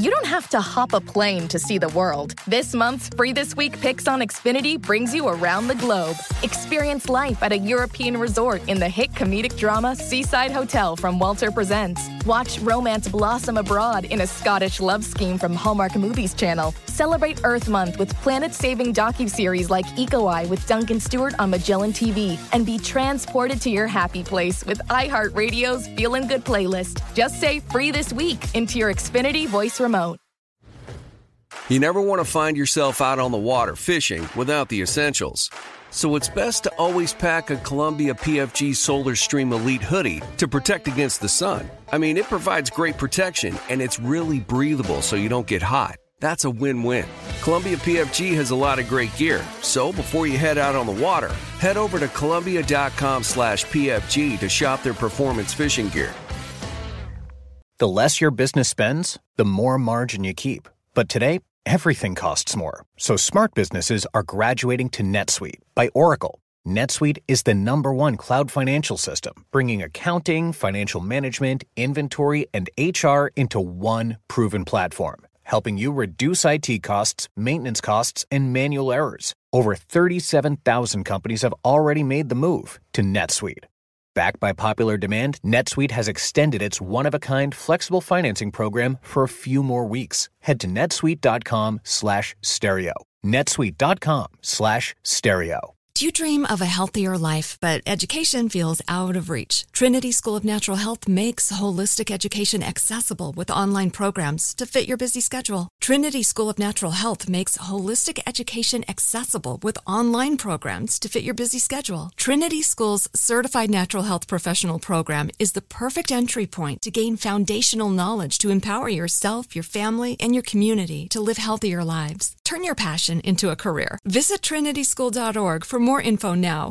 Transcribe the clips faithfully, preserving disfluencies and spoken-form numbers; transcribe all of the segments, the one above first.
you don't have to hop a plane to see the world. This month's Free This Week Picks on Xfinity brings you around the globe. Experience life at a European resort in the hit comedic drama Seaside Hotel from Walter Presents. Watch romance blossom abroad in a Scottish love scheme from Hallmark Movies Channel. Celebrate Earth Month with planet-saving docuseries like Eco Eye with Duncan Stewart on Magellan T V. And be transported to your happy place with iHeartRadio's Feelin' Good playlist. Just say Free This Week into your Xfinity voice remote. You never want to find yourself out on the water fishing without the essentials. So it's best to always pack a Columbia P F G Solar Stream Elite hoodie to protect against the sun. I mean, it provides great protection and it's really breathable so you don't get hot. That's a win-win. Columbia P F G has a lot of great gear. So before you head out on the water, head over to Columbia.com slash PFG to shop their performance fishing gear. The less your business spends, the more margin you keep. But today, everything costs more. So smart businesses are graduating to NetSuite by Oracle. NetSuite is the number one cloud financial system, bringing accounting, financial management, inventory, and H R into one proven platform, helping you reduce I T costs, maintenance costs, and manual errors. Over thirty-seven thousand companies have already made the move to NetSuite. Backed by popular demand, NetSuite has extended its one-of-a-kind flexible financing program for a few more weeks. Head to netsuite.com slash stereo. netsuite.com slash stereo. Do you dream of a healthier life, but education feels out of reach? Trinity School of Natural Health makes holistic education accessible with online programs to fit your busy schedule. Trinity School of Natural Health makes holistic education accessible with online programs to fit your busy schedule. Trinity School's Certified Natural Health Professional Program is the perfect entry point to gain foundational knowledge to empower yourself, your family, and your community to live healthier lives. Turn your passion into a career. Visit trinity school dot org for more info now.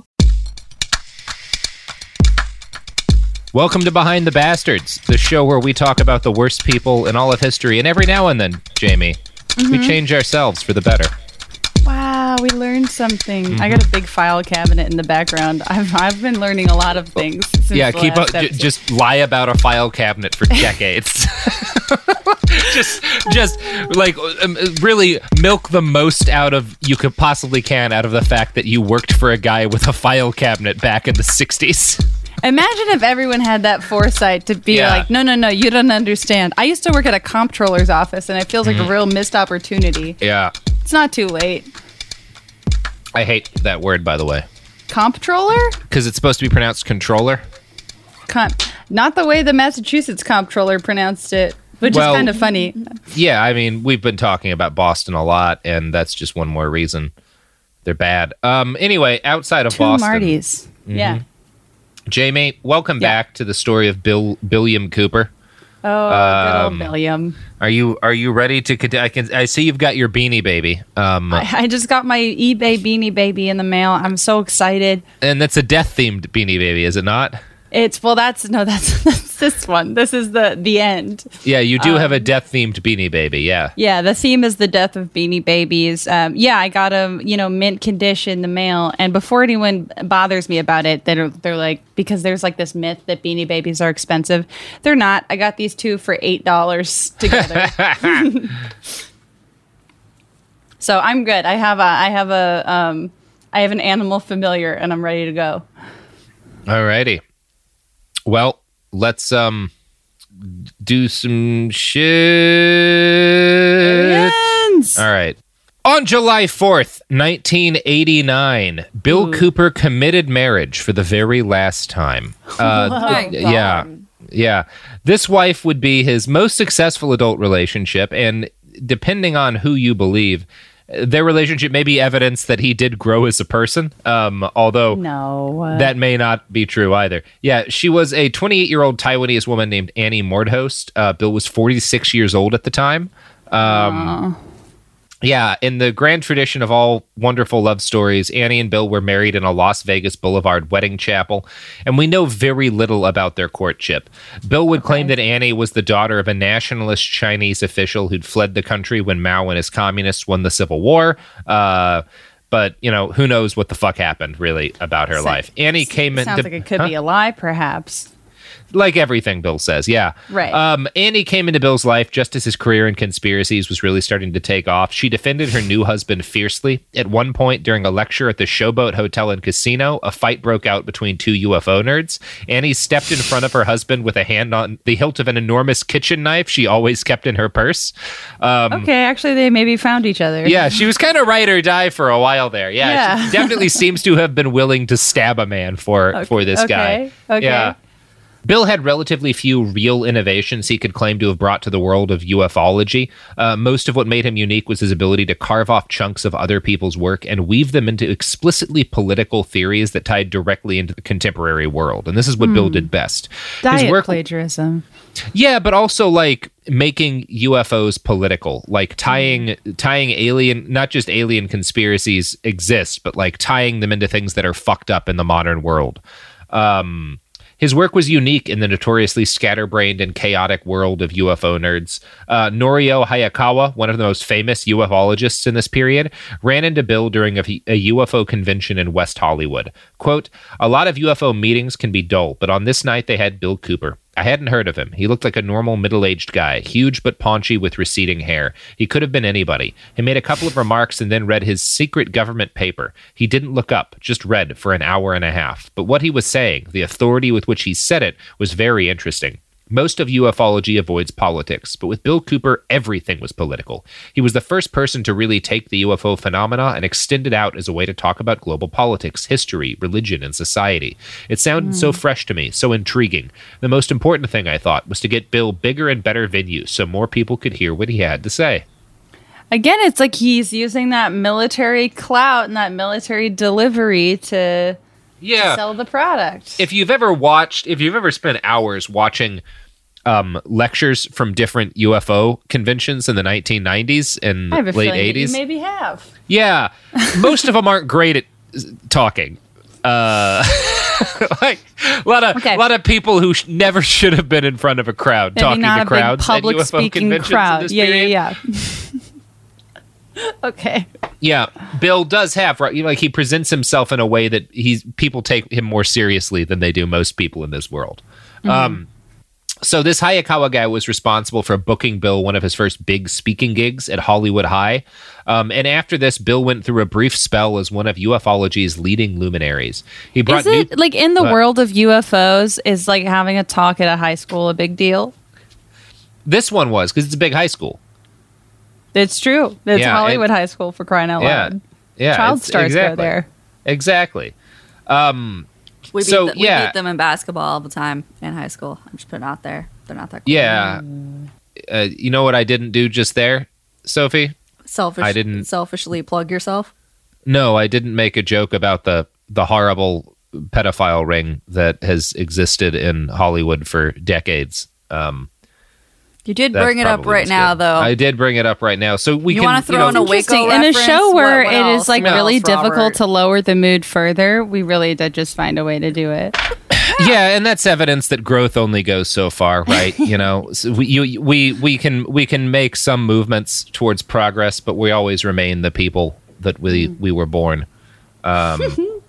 Welcome to Behind the Bastards, the show where we talk about the worst people in all of history. And every now and then, Jamie, mm-hmm. we change ourselves for the better. Wow, we learned something. Mm-hmm. I got a big file cabinet in the background. I've I've been learning a lot of things. Since yeah, the keep last up, j- just lie about a file cabinet for decades. just, just like um, really milk the most out of you could possibly can out of the fact that you worked for a guy with a file cabinet back in the sixties. Imagine if everyone had that foresight to be yeah. like, no, no, no, you don't understand. I used to work at a comptroller's office, and it feels like mm. a real missed opportunity. Yeah. It's not too late. I hate that word, by the way. Comptroller? Because it's supposed to be pronounced controller. Com- not the way the Massachusetts comptroller pronounced it, which well, is kind of funny. Yeah, I mean, we've been talking about Boston a lot, and that's just one more reason they're bad. Um. Anyway, outside of Two Boston. Martys. Mm-hmm. Yeah. Jamie, welcome yeah. back to the story of Bill Billiam Cooper. Oh, um, good old Billiam. Are you are you ready to? I can. I see you've got your Beanie Baby. Um, I, I just got my eBay Beanie Baby in the mail. I'm so excited. And that's a death themed Beanie Baby, is it not? It's well. That's no. That's that's this one. This is the the end. Yeah, you do um, have a death themed Beanie Baby. Yeah. Yeah. The theme is the death of Beanie Babies. Um, yeah, I got a you know mint condition in the mail, and before anyone bothers me about it, they're they're like because there's like this myth that Beanie Babies are expensive. They're not. I got these two for eight dollars together. So I'm good. I have a I have a um I have an animal familiar, and I'm ready to go. Alrighty. Well, let's um do some shit. Aliens! All right. On July fourth, nineteen eighty-nine, Bill Ooh. Cooper committed marriage for the very last time. Uh, oh my th- yeah. God. Yeah. This wife would be his most successful adult relationship, and depending on who you believe, their relationship may be evidence that he did grow as a person, um, although no. that may not be true either. Yeah, she was a twenty-eight-year-old Taiwanese woman named Annie Mordhost. Uh, Bill was forty-six years old at the time. Um, yeah, in the grand tradition of all wonderful love stories, Annie and Bill were married in a Las Vegas Boulevard wedding chapel, and we know very little about their courtship. Bill would okay. claim that Annie was the daughter of a nationalist Chinese official who'd fled the country when Mao and his communists won the Civil War. Uh, but, you know, who knows what the fuck happened, really, about her so, life. Annie came in... Sounds like it could huh? be a lie, perhaps. Like everything Bill says, yeah. Right. Um, Annie came into Bill's life just as his career in conspiracies was really starting to take off. She defended her new husband fiercely. At one point, during a lecture at the Showboat Hotel and Casino, a fight broke out between two U F O nerds. Annie stepped in front of her husband with a hand on the hilt of an enormous kitchen knife she always kept in her purse. Um, okay, actually, they maybe found each other. Yeah, she was kind of ride or die for a while there. Yeah, Yeah. she definitely seems to have been willing to stab a man for, Okay, for this okay, guy. okay. Yeah. Bill had relatively few real innovations he could claim to have brought to the world of ufology. Uh, most of what made him unique was his ability to carve off chunks of other people's work and weave them into explicitly political theories that tied directly into the contemporary world. And this is what mm. Bill did best. Diet his work, plagiarism. Yeah, but also like making U F Os political, like tying mm. tying alien, not just alien conspiracies exist, but like tying them into things that are fucked up in the modern world. Um... His work was unique in the notoriously scatterbrained and chaotic world of U F O nerds. Uh, Norio Hayakawa, one of the most famous ufologists in this period, ran into Bill during a, a U F O convention in West Hollywood. Quote, "A lot of U F O meetings can be dull, but on this night they had Bill Cooper. I hadn't heard of him. He looked like a normal middle-aged guy, huge but paunchy with receding hair. He could have been anybody. He made a couple of remarks and then read his secret government paper. He didn't look up, just read for an hour and a half. But what he was saying, the authority with which he said it, was very interesting. Most of ufology avoids politics, but with Bill Cooper, everything was political. He was the first person to really take the U F O phenomena and extend it out as a way to talk about global politics, history, religion, and society. It sounded mm. so fresh to me, so intriguing. The most important thing, I thought, was to get Bill bigger and better venues so more people could hear what he had to say." Again, it's like he's using that military clout and that military delivery to... Yeah. To sell the product. If you've ever watched, if you've ever spent hours watching um, lectures from different U F O conventions in the nineteen nineties and I have a late feeling eighties, that you maybe have. Yeah, most of them aren't great at talking. Uh, like a lot of Okay. a lot of people who sh- never should have been in front of a crowd Maybe talking not to a big crowds public at U F O speaking conventions. crowd. In this Yeah, period. yeah, yeah. Okay. Yeah, Bill does have, right, you know, like he presents himself in a way that he's people take him more seriously than they do most people in this world. Mm-hmm. Um, so this Hayakawa guy was responsible for booking Bill one of his first big speaking gigs at Hollywood High. Um, and after this, Bill went through a brief spell as one of ufology's leading luminaries. He brought Is it new, like in the uh, world of U F Os, is like having a talk at a high school a big deal? This one was, because it's a big high school. It's true. It's Yeah, Hollywood and- High School, for crying out Yeah, loud. yeah, Child it's- stars exactly. go there. Exactly. Um, We beat, So, the, we yeah. beat them in basketball all the time in high school. I'm just putting it out there. They're not that cool. yeah. Uh, you know what I didn't do just there, Sophie? Selfish, I didn't- selfishly plug yourself. No, I didn't make a joke about the the horrible pedophile ring that has existed in Hollywood for decades. Um, You did that bring it up probably right was now, good. though. I did bring it up right now, so we You can wanna throw you in know, a Waco Interesting. In a reference? show where What- what it else? is like What really else, difficult Robert? to lower the mood further, we really did just find a way to do it. yeah, and that's evidence that growth only goes so far, right? You know, so we you, we we can we can make some movements towards progress, but we always remain the people that we we were born. Um,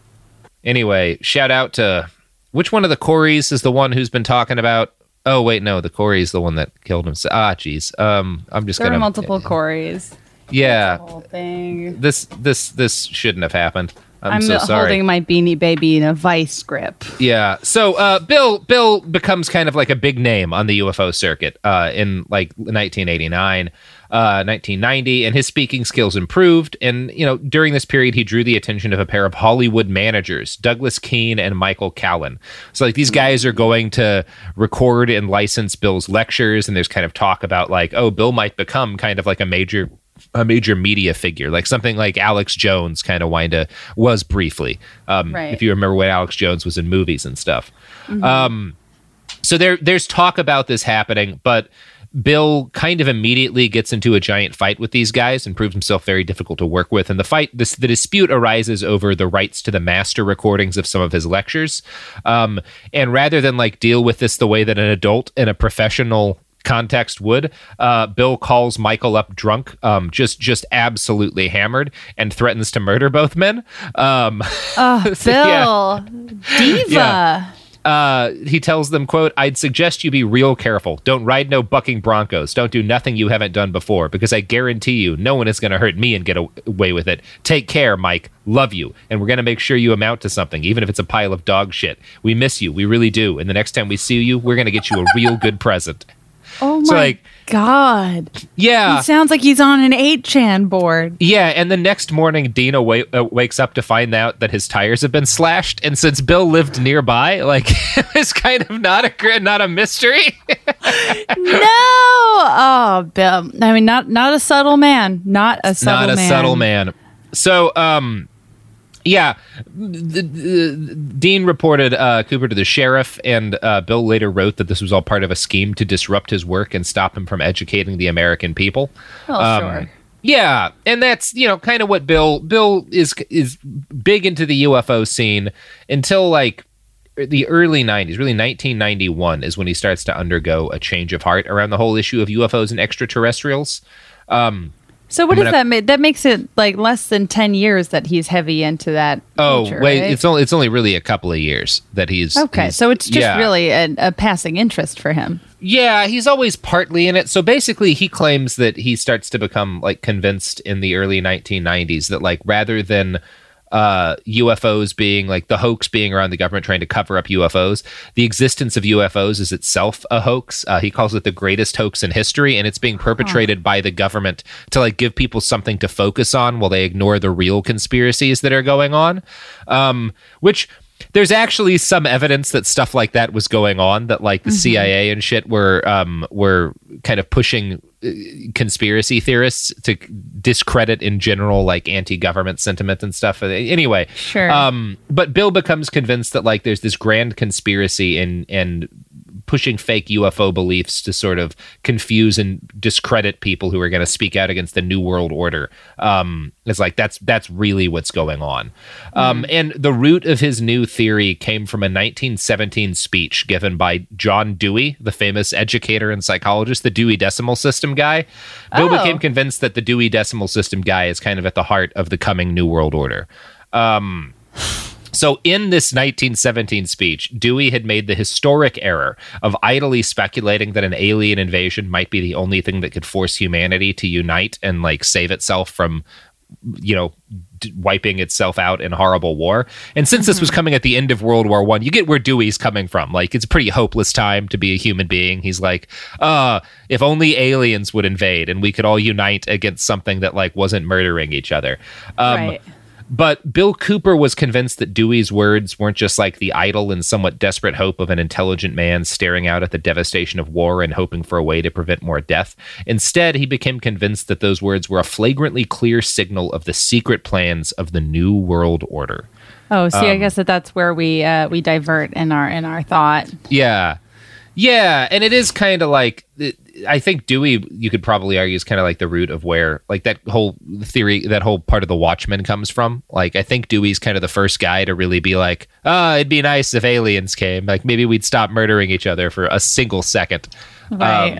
anyway, shout out to which one of the Coreys is the one who's been talking about. Oh wait, no, the Corey is the one that killed himself. Ah, geez. Um, I'm just There gonna are multiple Corys. Yeah, Whole thing. this this this shouldn't have happened. I'm, I'm, so sorry. holding my Beanie Baby in a vice grip. Yeah. So uh, Bill Bill becomes kind of like a big name on the U F O circuit uh, in like nineteen eighty-nine, uh, nineteen ninety, and his speaking skills improved. And you know, during this period, he drew the attention of a pair of Hollywood managers, Douglas Keane and Michael Callan. So like these guys are going to record and license Bill's lectures, and there's kind of talk about like, oh, Bill might become kind of like a major. a major media figure, like something like Alex Jones kind of wind up was briefly. Um, Right. If you remember when Alex Jones was in movies and stuff. Um, so there, there's talk about this happening, but Bill kind of immediately gets into a giant fight with these guys and proves himself very difficult to work with. And the fight, this, the dispute arises over the rights to the master recordings of some of his lectures. Um, and rather than like deal with this the way that an adult and a professional context would, uh, Bill calls Michael up drunk, um, just just absolutely hammered, and threatens to murder both men. Um, Oh, So, yeah. Bill. Diva. Yeah. Uh, he tells them, quote, "I'd suggest you be real careful. Don't ride no bucking broncos. Don't do nothing you haven't done before, because I guarantee you no one is going to hurt me and get away with it. Take care, Mike. Love you. And we're going to make sure you amount to something, even if it's a pile of dog shit. We miss you. We really do. And the next time we see you, we're going to get you a real good present." Oh my so, like, God. Yeah. He sounds like he's on an eight chan board. Yeah, and the next morning, Dean awa- uh, wakes up to find out that his tires have been slashed. And since Bill lived nearby, like, it's kind of not a not a mystery. No! Oh, Bill. I mean, not not a subtle man. Not a subtle man. Not a man. subtle man. So, um... yeah, the, the, Dean reported uh, Cooper to the sheriff, and uh, Bill later wrote that this was all part of a scheme to disrupt his work and stop him from educating the American people. Oh, um, sure. Yeah, and that's, you know, kind of what Bill Bill is is big into the U F O scene until like the early nineties. Really, nineteen ninety-one is when he starts to undergo a change of heart around the whole issue of U F Os and extraterrestrials. Um, So what I'm does gonna, that make? That makes it like less than ten years that he's heavy into that. Oh, culture, wait, right? it's only it's only really a couple of years that he's okay. he's, So it's just yeah. really a, a passing interest for him. Yeah, he's always partly in it. So basically, he claims that he starts to become like convinced in the early nineteen nineties that like rather than uh, U F Os being like the hoax being around the government trying to cover up U F Os, the existence of U F Os is itself a hoax. Uh, he calls it the greatest hoax in history, and it's being perpetrated huh. by the government to like give people something to focus on while they ignore the real conspiracies that are going on, um, which... There's actually some evidence that stuff like that was going on, that like the mm-hmm. C I A and shit were um, were kind of pushing uh, conspiracy theorists to discredit in general like anti-government sentiment and stuff. Anyway, sure. Um, but Bill becomes convinced that like there's this grand conspiracy and and pushing fake U F O beliefs to sort of confuse and discredit people who are going to speak out against the New World Order. Um, it's like that's that's really what's going on. Mm. Um, and the root of his new theory came from a nineteen seventeen speech given by John Dewey, the famous educator and psychologist, the Dewey Decimal System guy. Bill oh. became convinced that the Dewey Decimal System guy is kind of at the heart of the coming New World Order. Um, So in this nineteen seventeen speech, Dewey had made the historic error of idly speculating that an alien invasion might be the only thing that could force humanity to unite and like save itself from, you know, d- wiping itself out in horrible war. And since mm-hmm. this was coming at the end of World War One, you get where Dewey's coming from. Like, it's a pretty hopeless time to be a human being. He's like, uh, if only aliens would invade and we could all unite against something that like wasn't murdering each other. Um, right. But Bill Cooper was convinced that Dewey's words weren't just like the idle and somewhat desperate hope of an intelligent man staring out at the devastation of war and hoping for a way to prevent more death. Instead, he became convinced that those words were a flagrantly clear signal of the secret plans of the New World Order. Oh, see, um, I guess that that's where we uh, we divert in our in our thought. Yeah. Yeah, and it is kind of like, I think Dewey, you could probably argue, is kind of like the root of where, like, that whole theory, that whole part of the Watchmen comes from. Like, I think Dewey's kind of the first guy to really be like, oh, it'd be nice if aliens came. Like, maybe we'd stop murdering each other for a single second. Right. Um,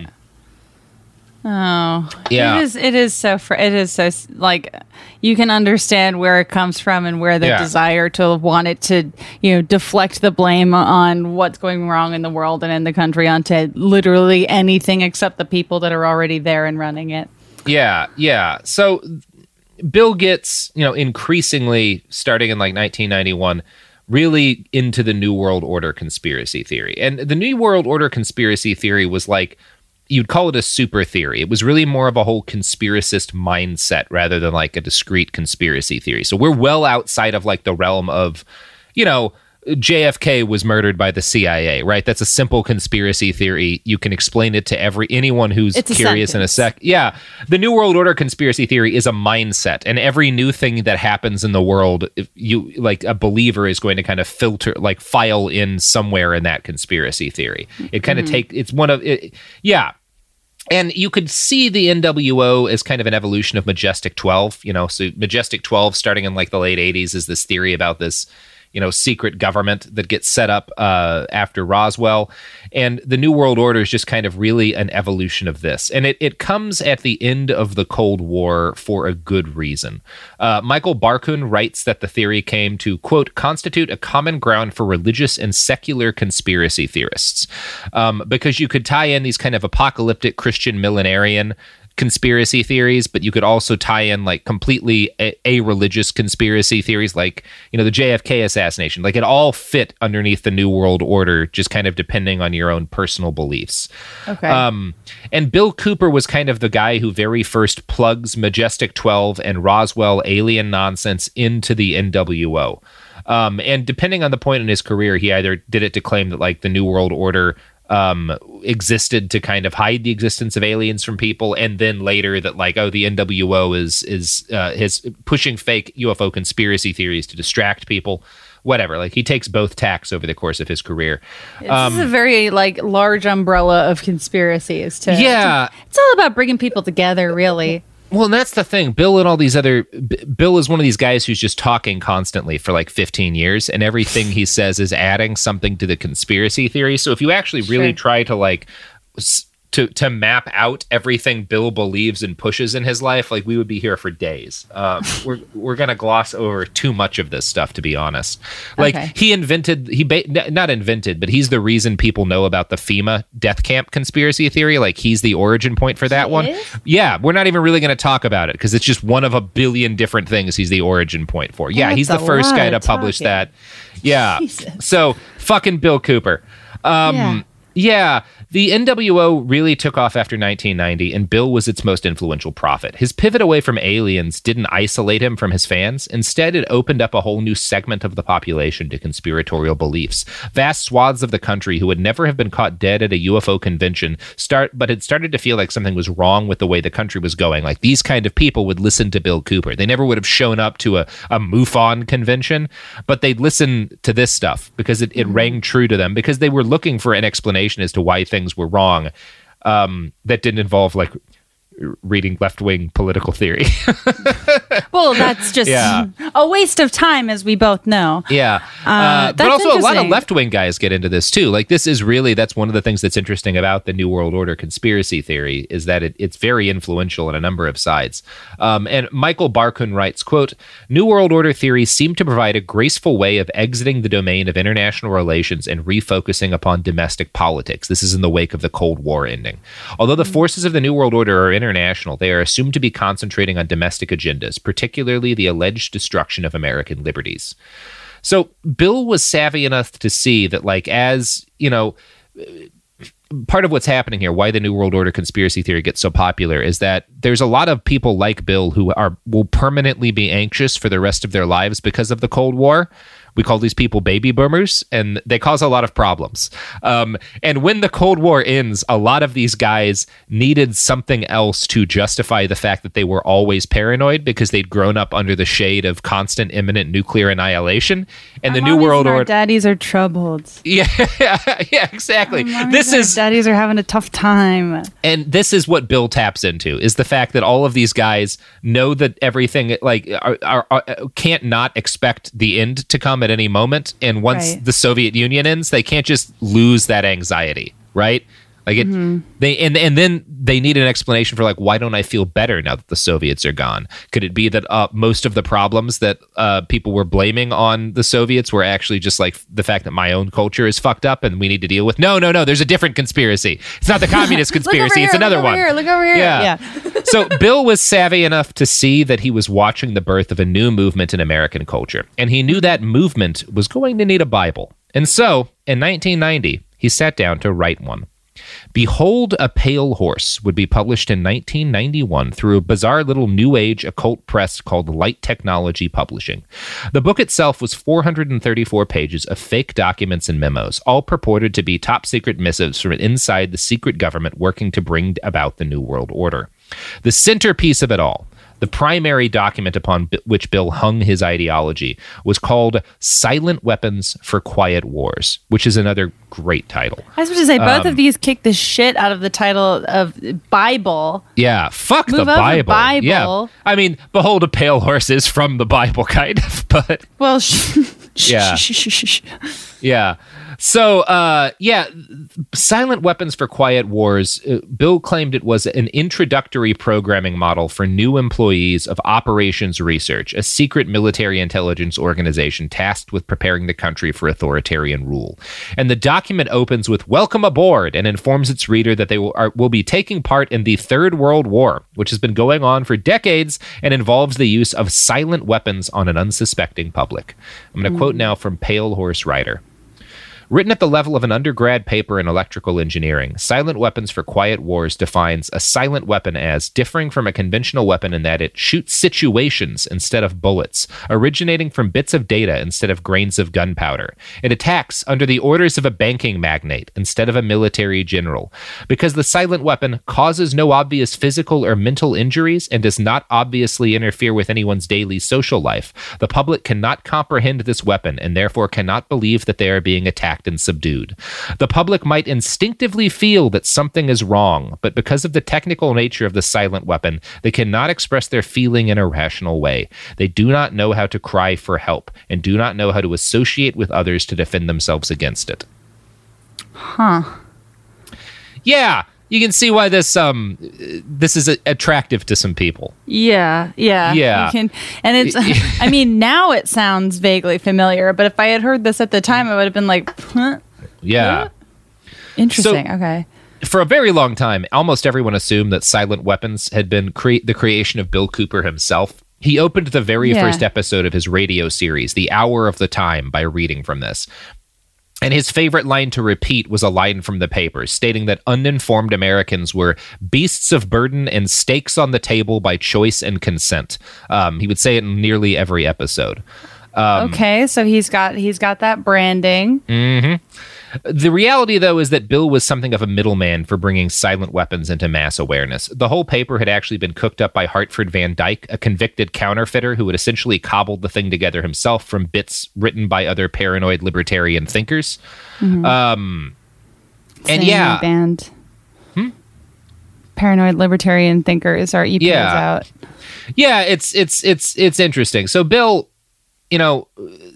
oh, yeah. It is, it is so, fr- it is so, like, you can understand where it comes from and where the Yeah. desire to want it to, you know, deflect the blame on what's going wrong in the world and in the country onto literally anything except the people that are already there and running it. Yeah, yeah. So Bill gets, you know, increasingly, starting in like nineteen ninety-one, really into the New World Order conspiracy theory. And the New World Order conspiracy theory was like, you'd call it a super theory. It was really more of a whole conspiracist mindset rather than like a discrete conspiracy theory. So we're well outside of like the realm of, you know, J F K was murdered by the C I A, right? That's a simple conspiracy theory. You can explain it to every anyone who's It's a curious in a sec. Yeah. The New World Order conspiracy theory is a mindset, and every new thing that happens in the world, if you like a believer is going to kind of filter, like file in somewhere in that conspiracy theory. It kind of mm-hmm. take, it's one of, it, yeah. And you could see the N W O as kind of an evolution of Majestic twelve, you know, so Majestic twelve starting in like the late eighties is this theory about this, you know, secret government that gets set up uh, after Roswell. And the New World Order is just kind of really an evolution of this. And it, it comes at the end of the Cold War for a good reason. Uh, Michael Barkun writes that the theory came to, quote, constitute a common ground for religious and secular conspiracy theorists. Um, because you could tie in these kind of apocalyptic Christian millenarian conspiracy theories, but you could also tie in like completely a, a religious conspiracy theories, like, you know, the J F K assassination. Like, it all fit underneath the New World Order, just kind of depending on your own personal beliefs. Okay. Um, and Bill Cooper was kind of the guy who very first plugs Majestic twelve and Roswell alien nonsense into the N W O. Um, and depending on the point in his career, he either did it to claim that like the New World Order um existed to kind of hide the existence of aliens from people, and then later that like, oh, the N W O is is uh his pushing fake U F O conspiracy theories to distract people, whatever. Like, he takes both tacks over the course of his career. This um, is a very like large umbrella of conspiracies to yeah to, it's all about bringing people together, really. Well, and that's the thing. Bill and all these other... B- Bill is one of these guys who's just talking constantly for like fifteen years, and everything he says is adding something to the conspiracy theory. So if you actually really Sure. try try to like... S- To, to map out everything Bill believes and pushes in his life, like, we would be here for days. Um, we're we're gonna gloss over too much of this stuff, to be honest. Like, Okay. he invented, he ba- n- not invented, but he's the reason people know about the FEMA death camp conspiracy theory. Like, he's the origin point for that He one. is? Yeah, we're not even really going to talk about it because it's just one of a billion different things he's the origin point for. Yeah, That's he's the a first lot guy of to publish talking. that. Yeah. Jesus. So, fucking Bill Cooper. Um, Yeah. Yeah, the N W O really took off after nineteen ninety, and Bill was its most influential prophet. His pivot away from aliens didn't isolate him from his fans. Instead, it opened up a whole new segment of the population to conspiratorial beliefs. Vast swaths of the country who would never have been caught dead at a U F O convention, start, but had started to feel like something was wrong with the way the country was going. Like, these kind of people would listen to Bill Cooper. They never would have shown up to a, a MUFON convention, but they'd listen to this stuff because it, it mm-hmm. rang true to them, because they were looking for an explanation as to why things were wrong, um, that didn't involve like reading left-wing political theory. Well, that's just Yeah. a waste of time, as we both know. Yeah. Uh, Uh, but that's also a lot of interesting. left-wing guys get into this too. Like, this is really, that's one of the things that's interesting about the New World Order conspiracy theory, is that it, it's very influential on a number of sides. Um, and Michael Barkun writes, quote, New World Order theories seem to provide a graceful way of exiting the domain of international relations and refocusing upon domestic politics. This is in the wake of the Cold War ending. Although the forces of the New World Order are international, they are assumed to be concentrating on domestic agendas, particularly the alleged destruction of American liberties. So Bill was savvy enough to see that, like, as, you know, part of what's happening here, why the New World Order conspiracy theory gets so popular, is that there's a lot of people like Bill who are will permanently be anxious for the rest of their lives because of the Cold War. We call these people baby boomers, and they cause a lot of problems. Um, and when the Cold War ends, a lot of these guys needed something else to justify the fact that they were always paranoid, because they'd grown up under the shade of constant imminent nuclear annihilation. And Our the New mommies World and our Order... daddies are troubled. Yeah, yeah, exactly. Our mommies This and our is... daddies are having a tough time. And this is what Bill taps into, is the fact that all of these guys know that everything, like, are, are, are, can't not expect the end to come at any moment. And once Right. the Soviet Union ends, they can't just lose that anxiety, right? Like it, Mm-hmm. they and and then they need an explanation for, like, why don't I feel better now that the Soviets are gone? Could it be that uh, most of the problems that uh, people were blaming on the Soviets were actually just like the fact that my own culture is fucked up and we need to deal with? No, no, no. There's a different conspiracy. It's not the communist Look over conspiracy. It's here, another look over one. Here, look over here. Yeah. Yeah. So Bill was savvy enough to see that he was watching the birth of a new movement in American culture, and he knew that movement was going to need a Bible. And so, in nineteen ninety, he sat down to write one. Behold a Pale Horse would be published in nineteen ninety-one through a bizarre little new age occult press called Light Technology Publishing. The book itself was four hundred thirty-four pages of fake documents and memos, all purported to be top secret missives from inside the secret government working to bring about the New World Order. The centerpiece of it all, the primary document upon bi- which Bill hung his ideology, was called Silent Weapons for Quiet Wars, which is another great title. I was supposed to say, both Um, of these kick the shit out of the title of Bible. Yeah, fuck Move the over Bible. Bible. Yeah, I mean, Behold a Pale Horse is from the Bible, kind of, but Well, sh- Yeah. Yeah. So, uh, yeah, Silent Weapons for Quiet Wars, uh, Bill claimed it was an introductory programming model for new employees of Operations Research, a secret military intelligence organization tasked with preparing the country for authoritarian rule. And the document opens with "Welcome aboard" and informs its reader that they will, are, will be taking part in the Third World War, which has been going on for decades and involves the use of silent weapons on an unsuspecting public. I'm going to mm. quote now from Pale Horse Writer. Written at the level of an undergrad paper in electrical engineering, Silent Weapons for Quiet Wars defines a silent weapon as differing from a conventional weapon in that it shoots situations instead of bullets, originating from bits of data instead of grains of gunpowder. It attacks under the orders of a banking magnate instead of a military general. Because the silent weapon causes no obvious physical or mental injuries and does not obviously interfere with anyone's daily social life, the public cannot comprehend this weapon and therefore cannot believe that they are being attacked and subdued. The public might instinctively feel that something is wrong, but because of the technical nature of the silent weapon, they cannot express their feeling in a rational way. They do not know how to cry for help and do not know how to associate with others to defend themselves against it. Huh. Yeah, you can see why this um this is a- attractive to some people. Yeah, yeah, yeah. You can, and it's. I mean, now it sounds vaguely familiar, but if I had heard this at the time, I would have been like, huh? Yeah. What? Interesting. So, okay. For a very long time, almost everyone assumed that silent weapons had been cre- the creation of Bill Cooper himself. He opened the very yeah. first episode of his radio series, The Hour of the Time, by reading from this. And his favorite line to repeat was a line from the paper, stating that uninformed Americans were beasts of burden and stakes on the table by choice and consent. Um, he would say it in nearly every episode. Um, okay, so he's got he's got that branding. Mm-hmm. The reality, though, is that Bill was something of a middleman for bringing silent weapons into mass awareness. The whole paper had actually been cooked up by Hartford Van Dyke, a convicted counterfeiter who had essentially cobbled the thing together himself from bits written by other paranoid libertarian thinkers. Mm-hmm. Um, and Same yeah. Band. Hmm? Paranoid libertarian thinkers. Our E P yeah. is out. Yeah, it's it's it's it's interesting. So Bill, you know,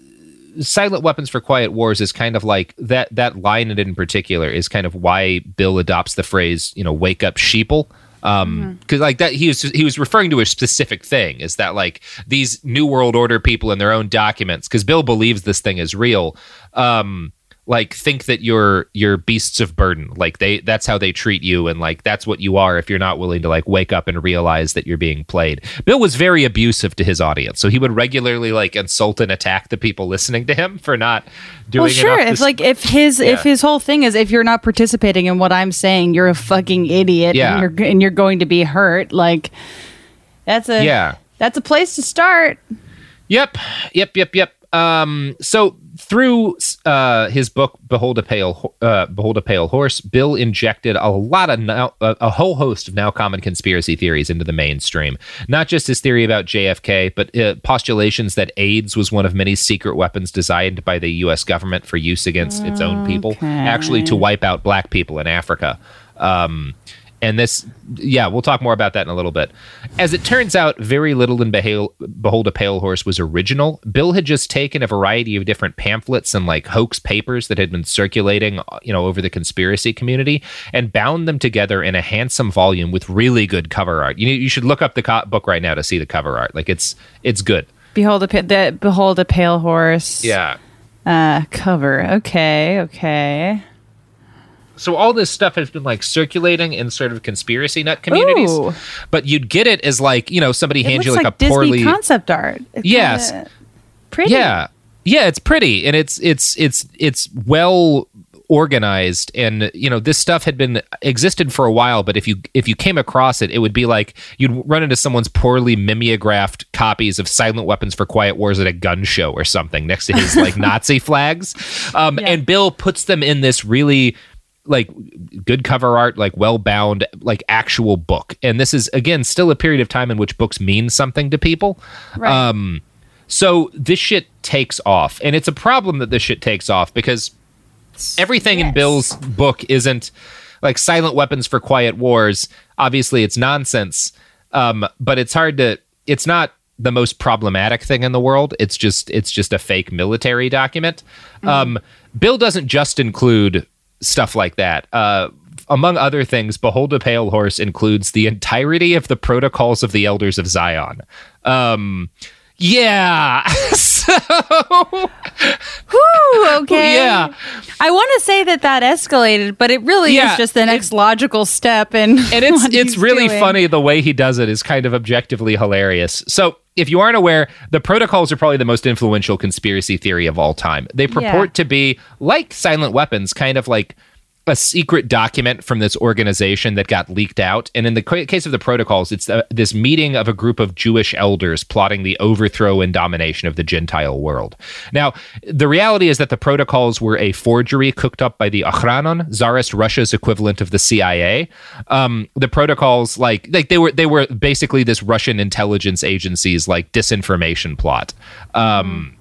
Silent Weapons for Quiet Wars is kind of like that that line in particular is kind of why Bill adopts the phrase, you know, wake up sheeple. Um, because mm-hmm. like that he was he was referring to a specific thing, is that like these New World Order people in their own documents, because Bill believes this thing is real, um, like think that you're you're beasts of burden. Like they that's how they treat you, and like that's what you are if you're not willing to like wake up and realize that you're being played. Bill was very abusive to his audience, so he would regularly like insult and attack the people listening to him for not doing well sure enough if to, like if his yeah. if his whole thing is if you're not participating in what I'm saying, you're a fucking idiot. Yeah. and you're and you're going to be hurt. Like that's a yeah that's a place to start. Yep yep yep yep Um, so through uh, his book "Behold a Pale uh, Behold a Pale Horse," Bill injected a lot of now, a, a whole host of now common conspiracy theories into the mainstream. Not just his theory about J F K, but uh, postulations that AIDS was one of many secret weapons designed by the U S government for use against its own people, Okay. actually to wipe out black people in Africa. Um, And this, yeah, we'll talk more about that in a little bit. As it turns out, very little in Behale, Behold a Pale Horse was original. Bill had just taken a variety of different pamphlets and like hoax papers that had been circulating, you know, over the conspiracy community and bound them together in a handsome volume with really good cover art. You you should look up the co- book right now to see the cover art. Like it's it's good. Behold a pa- the Behold a Pale Horse. Yeah. Uh, cover. Okay. Okay. So all this stuff has been like circulating in sort of conspiracy nut communities, Ooh. but you'd get it as like, you know, somebody It hands looks you like, like a Disney poorly concept art. It's yes, kinda pretty. yeah, yeah, it's pretty and it's it's it's it's well organized, and you know this stuff had been existed for a while. But if you if you came across it, it would be like you'd run into someone's poorly mimeographed copies of Silent Weapons for Quiet Wars at a gun show or something next to his like Nazi flags, um, Yeah. and Bill puts them in this really like good cover art, like well bound, like actual book. And this is again still a period of time in which books mean something to people. Right. Um, so this shit takes off, and it's a problem that this shit takes off because everything Yes. in Bill's book isn't like Silent Weapons for Quiet Wars. Obviously, it's nonsense, um, but it's hard to. It's not the most problematic thing in the world. It's just it's just a fake military document. Mm-hmm. Um, Bill doesn't just include stuff like that. Uh, among other things, Behold a Pale Horse includes the entirety of the Protocols of the Elders of Zion. Um, yeah. so, Whew, okay. Yeah. I want to say that that escalated, but it really Yeah, is just the next it- logical step. And and it's it's really funny. The way he does it is kind of objectively hilarious. So if you aren't aware, the Protocols are probably the most influential conspiracy theory of all time. They purport Yeah. to be, like Silent Weapons, kind of like a secret document from this organization that got leaked out. And in the ca- case of the Protocols, it's uh, this meeting of a group of Jewish elders plotting the overthrow and domination of the Gentile world. Now, the reality is that the Protocols were a forgery cooked up by the Ochranon, Tsarist Russia's equivalent of the C I A. Um, the Protocols, like, like they were they were basically this Russian intelligence agency's like disinformation plot. Um,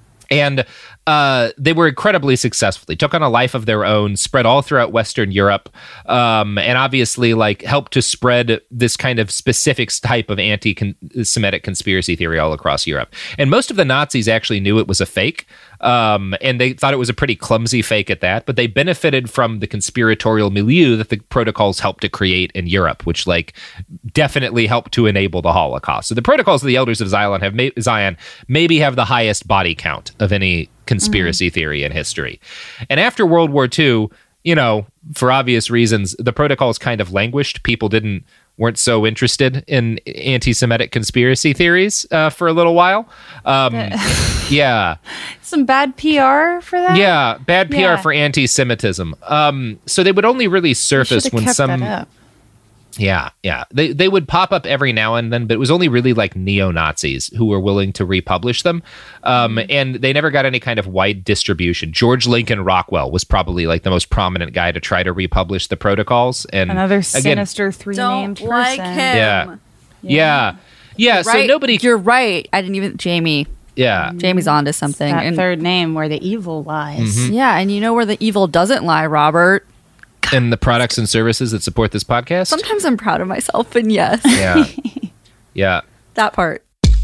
And uh, they were incredibly successful. They took on a life of their own, spread all throughout Western Europe, um, and obviously like helped to spread this kind of specific type of anti-Semitic conspiracy theory all across Europe. And most of the Nazis actually knew it was a fake, um, and they thought it was a pretty clumsy fake at that, but they benefited from the conspiratorial milieu that the Protocols helped to create in Europe, which like definitely helped to enable the Holocaust. So the Protocols of the Elders of Zion have ma- Zion maybe have the highest body count of any conspiracy mm-hmm. theory in history. And after World War Two, you know, for obvious reasons, the Protocols kind of languished. People didn't weren't so interested in anti-Semitic conspiracy theories uh, for a little while. Um, yeah. Some bad P R for that? Yeah, bad P R Yeah. for anti-Semitism. Um, so they would only really surface Should've when kept some... that up. Yeah, yeah. They they would pop up every now and then, but it was only really like neo-Nazis who were willing to republish them. Um, Mm-hmm. and they never got any kind of wide distribution. George Lincoln Rockwell was probably like the most prominent guy to try to republish the Protocols. And Another again, sinister three-named Don't person. like him. Yeah. Yeah. Yeah, so Right. nobody... You're right. I didn't even Jamie. Yeah. Jamie's onto something. That And- third name where the evil lies. Mm-hmm. yeah, and you know where the evil doesn't lie, Robert. And the products and services that support this podcast? Sometimes I'm proud of myself, and yes, Yeah. Yeah. that part.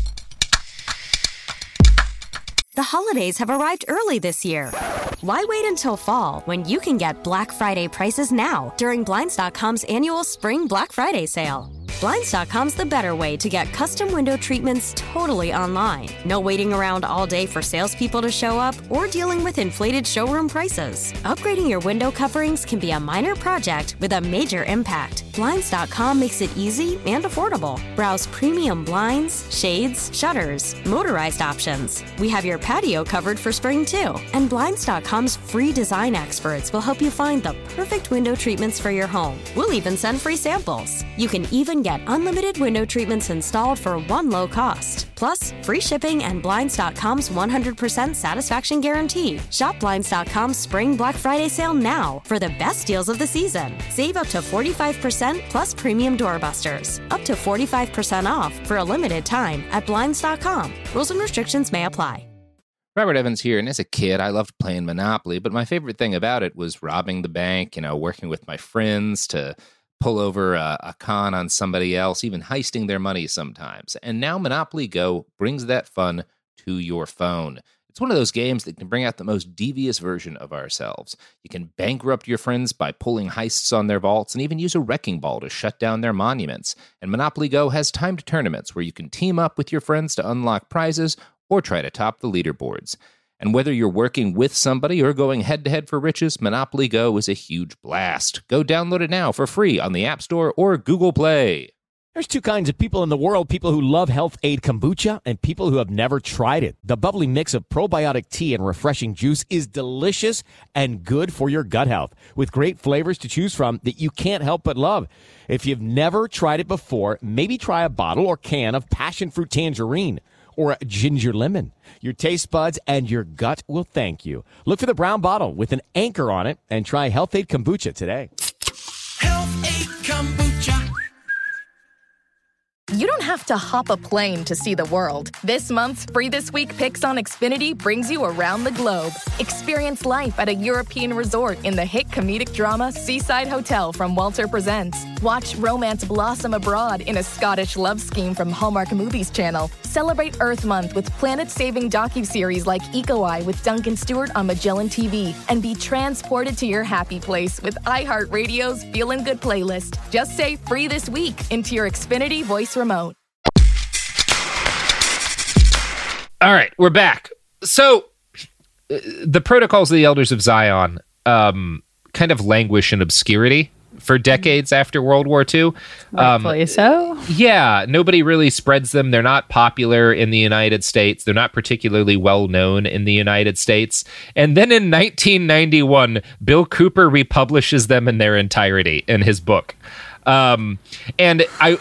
The holidays have arrived early this year. Why wait until fall when you can get Black Friday prices now during Blinds dot com's annual Spring Black Friday sale? Blinds dot com's the better way to get custom window treatments totally online. No waiting around all day for salespeople to show up or dealing with inflated showroom prices. Upgrading your window coverings can be a minor project with a major impact. Blinds dot com makes it easy and affordable. Browse premium blinds, shades, shutters, motorized options. We have your patio covered for spring too. And Blinds dot com's free design experts will help you find the perfect window treatments for your home. We'll even send free samples. You can even get unlimited window treatments installed for one low cost. Plus, free shipping and Blinds dot com's one hundred percent satisfaction guarantee. Shop Blinds dot com's Spring Black Friday sale now for the best deals of the season. Save up to forty-five percent plus premium doorbusters. Up to forty-five percent off for a limited time at Blinds dot com. Rules and restrictions may apply. Robert Evans here, and as a kid, I loved playing Monopoly, but my favorite thing about it was robbing the bank, you know, working with my friends to pull over a, a con on somebody else, even heisting their money sometimes. And now Monopoly Go brings that fun to your phone. It's one of those games that can bring out the most devious version of ourselves. You can bankrupt your friends by pulling heists on their vaults and even use a wrecking ball to shut down their monuments. And Monopoly Go has timed tournaments where you can team up with your friends to unlock prizes or try to top the leaderboards. And whether you're working with somebody or going head-to-head for riches, Monopoly Go is a huge blast. Go download it now for free on the App Store or Google Play. There's two kinds of people in the world, people who love Health Aid Kombucha and people who have never tried it. The bubbly mix of probiotic tea and refreshing juice is delicious and good for your gut health, with great flavors to choose from that you can't help but love. If you've never tried it before, maybe try a bottle or can of passion fruit tangerine or a ginger lemon. Your taste buds and your gut will thank you. Look for the brown bottle with an anchor on it and try Health Aid Kombucha today. Health Aid Kombucha. You don't have to hop a plane to see the world. This month's Free This Week Picks on Xfinity brings you around the globe. Experience life at a European resort in the hit comedic drama Seaside Hotel from Walter Presents. Watch romance blossom abroad in a Scottish love scheme from Hallmark Movies Channel. Celebrate Earth Month with planet-saving docuseries like Eco Eye with Duncan Stewart on Magellan T V. And be transported to your happy place with iHeartRadio's Feelin' Good playlist. Just say Free This Week into your Xfinity voice remote. All right, we're back. So uh, the Protocols of the Elders of Zion um, kind of languish in obscurity for decades after World War Two. Rightfully um, so. Yeah, nobody really spreads them. They're not popular in the United States. They're not particularly well known in the United States. And then in nineteen ninety-one, Bill Cooper republishes them in their entirety in his book. Um, and I,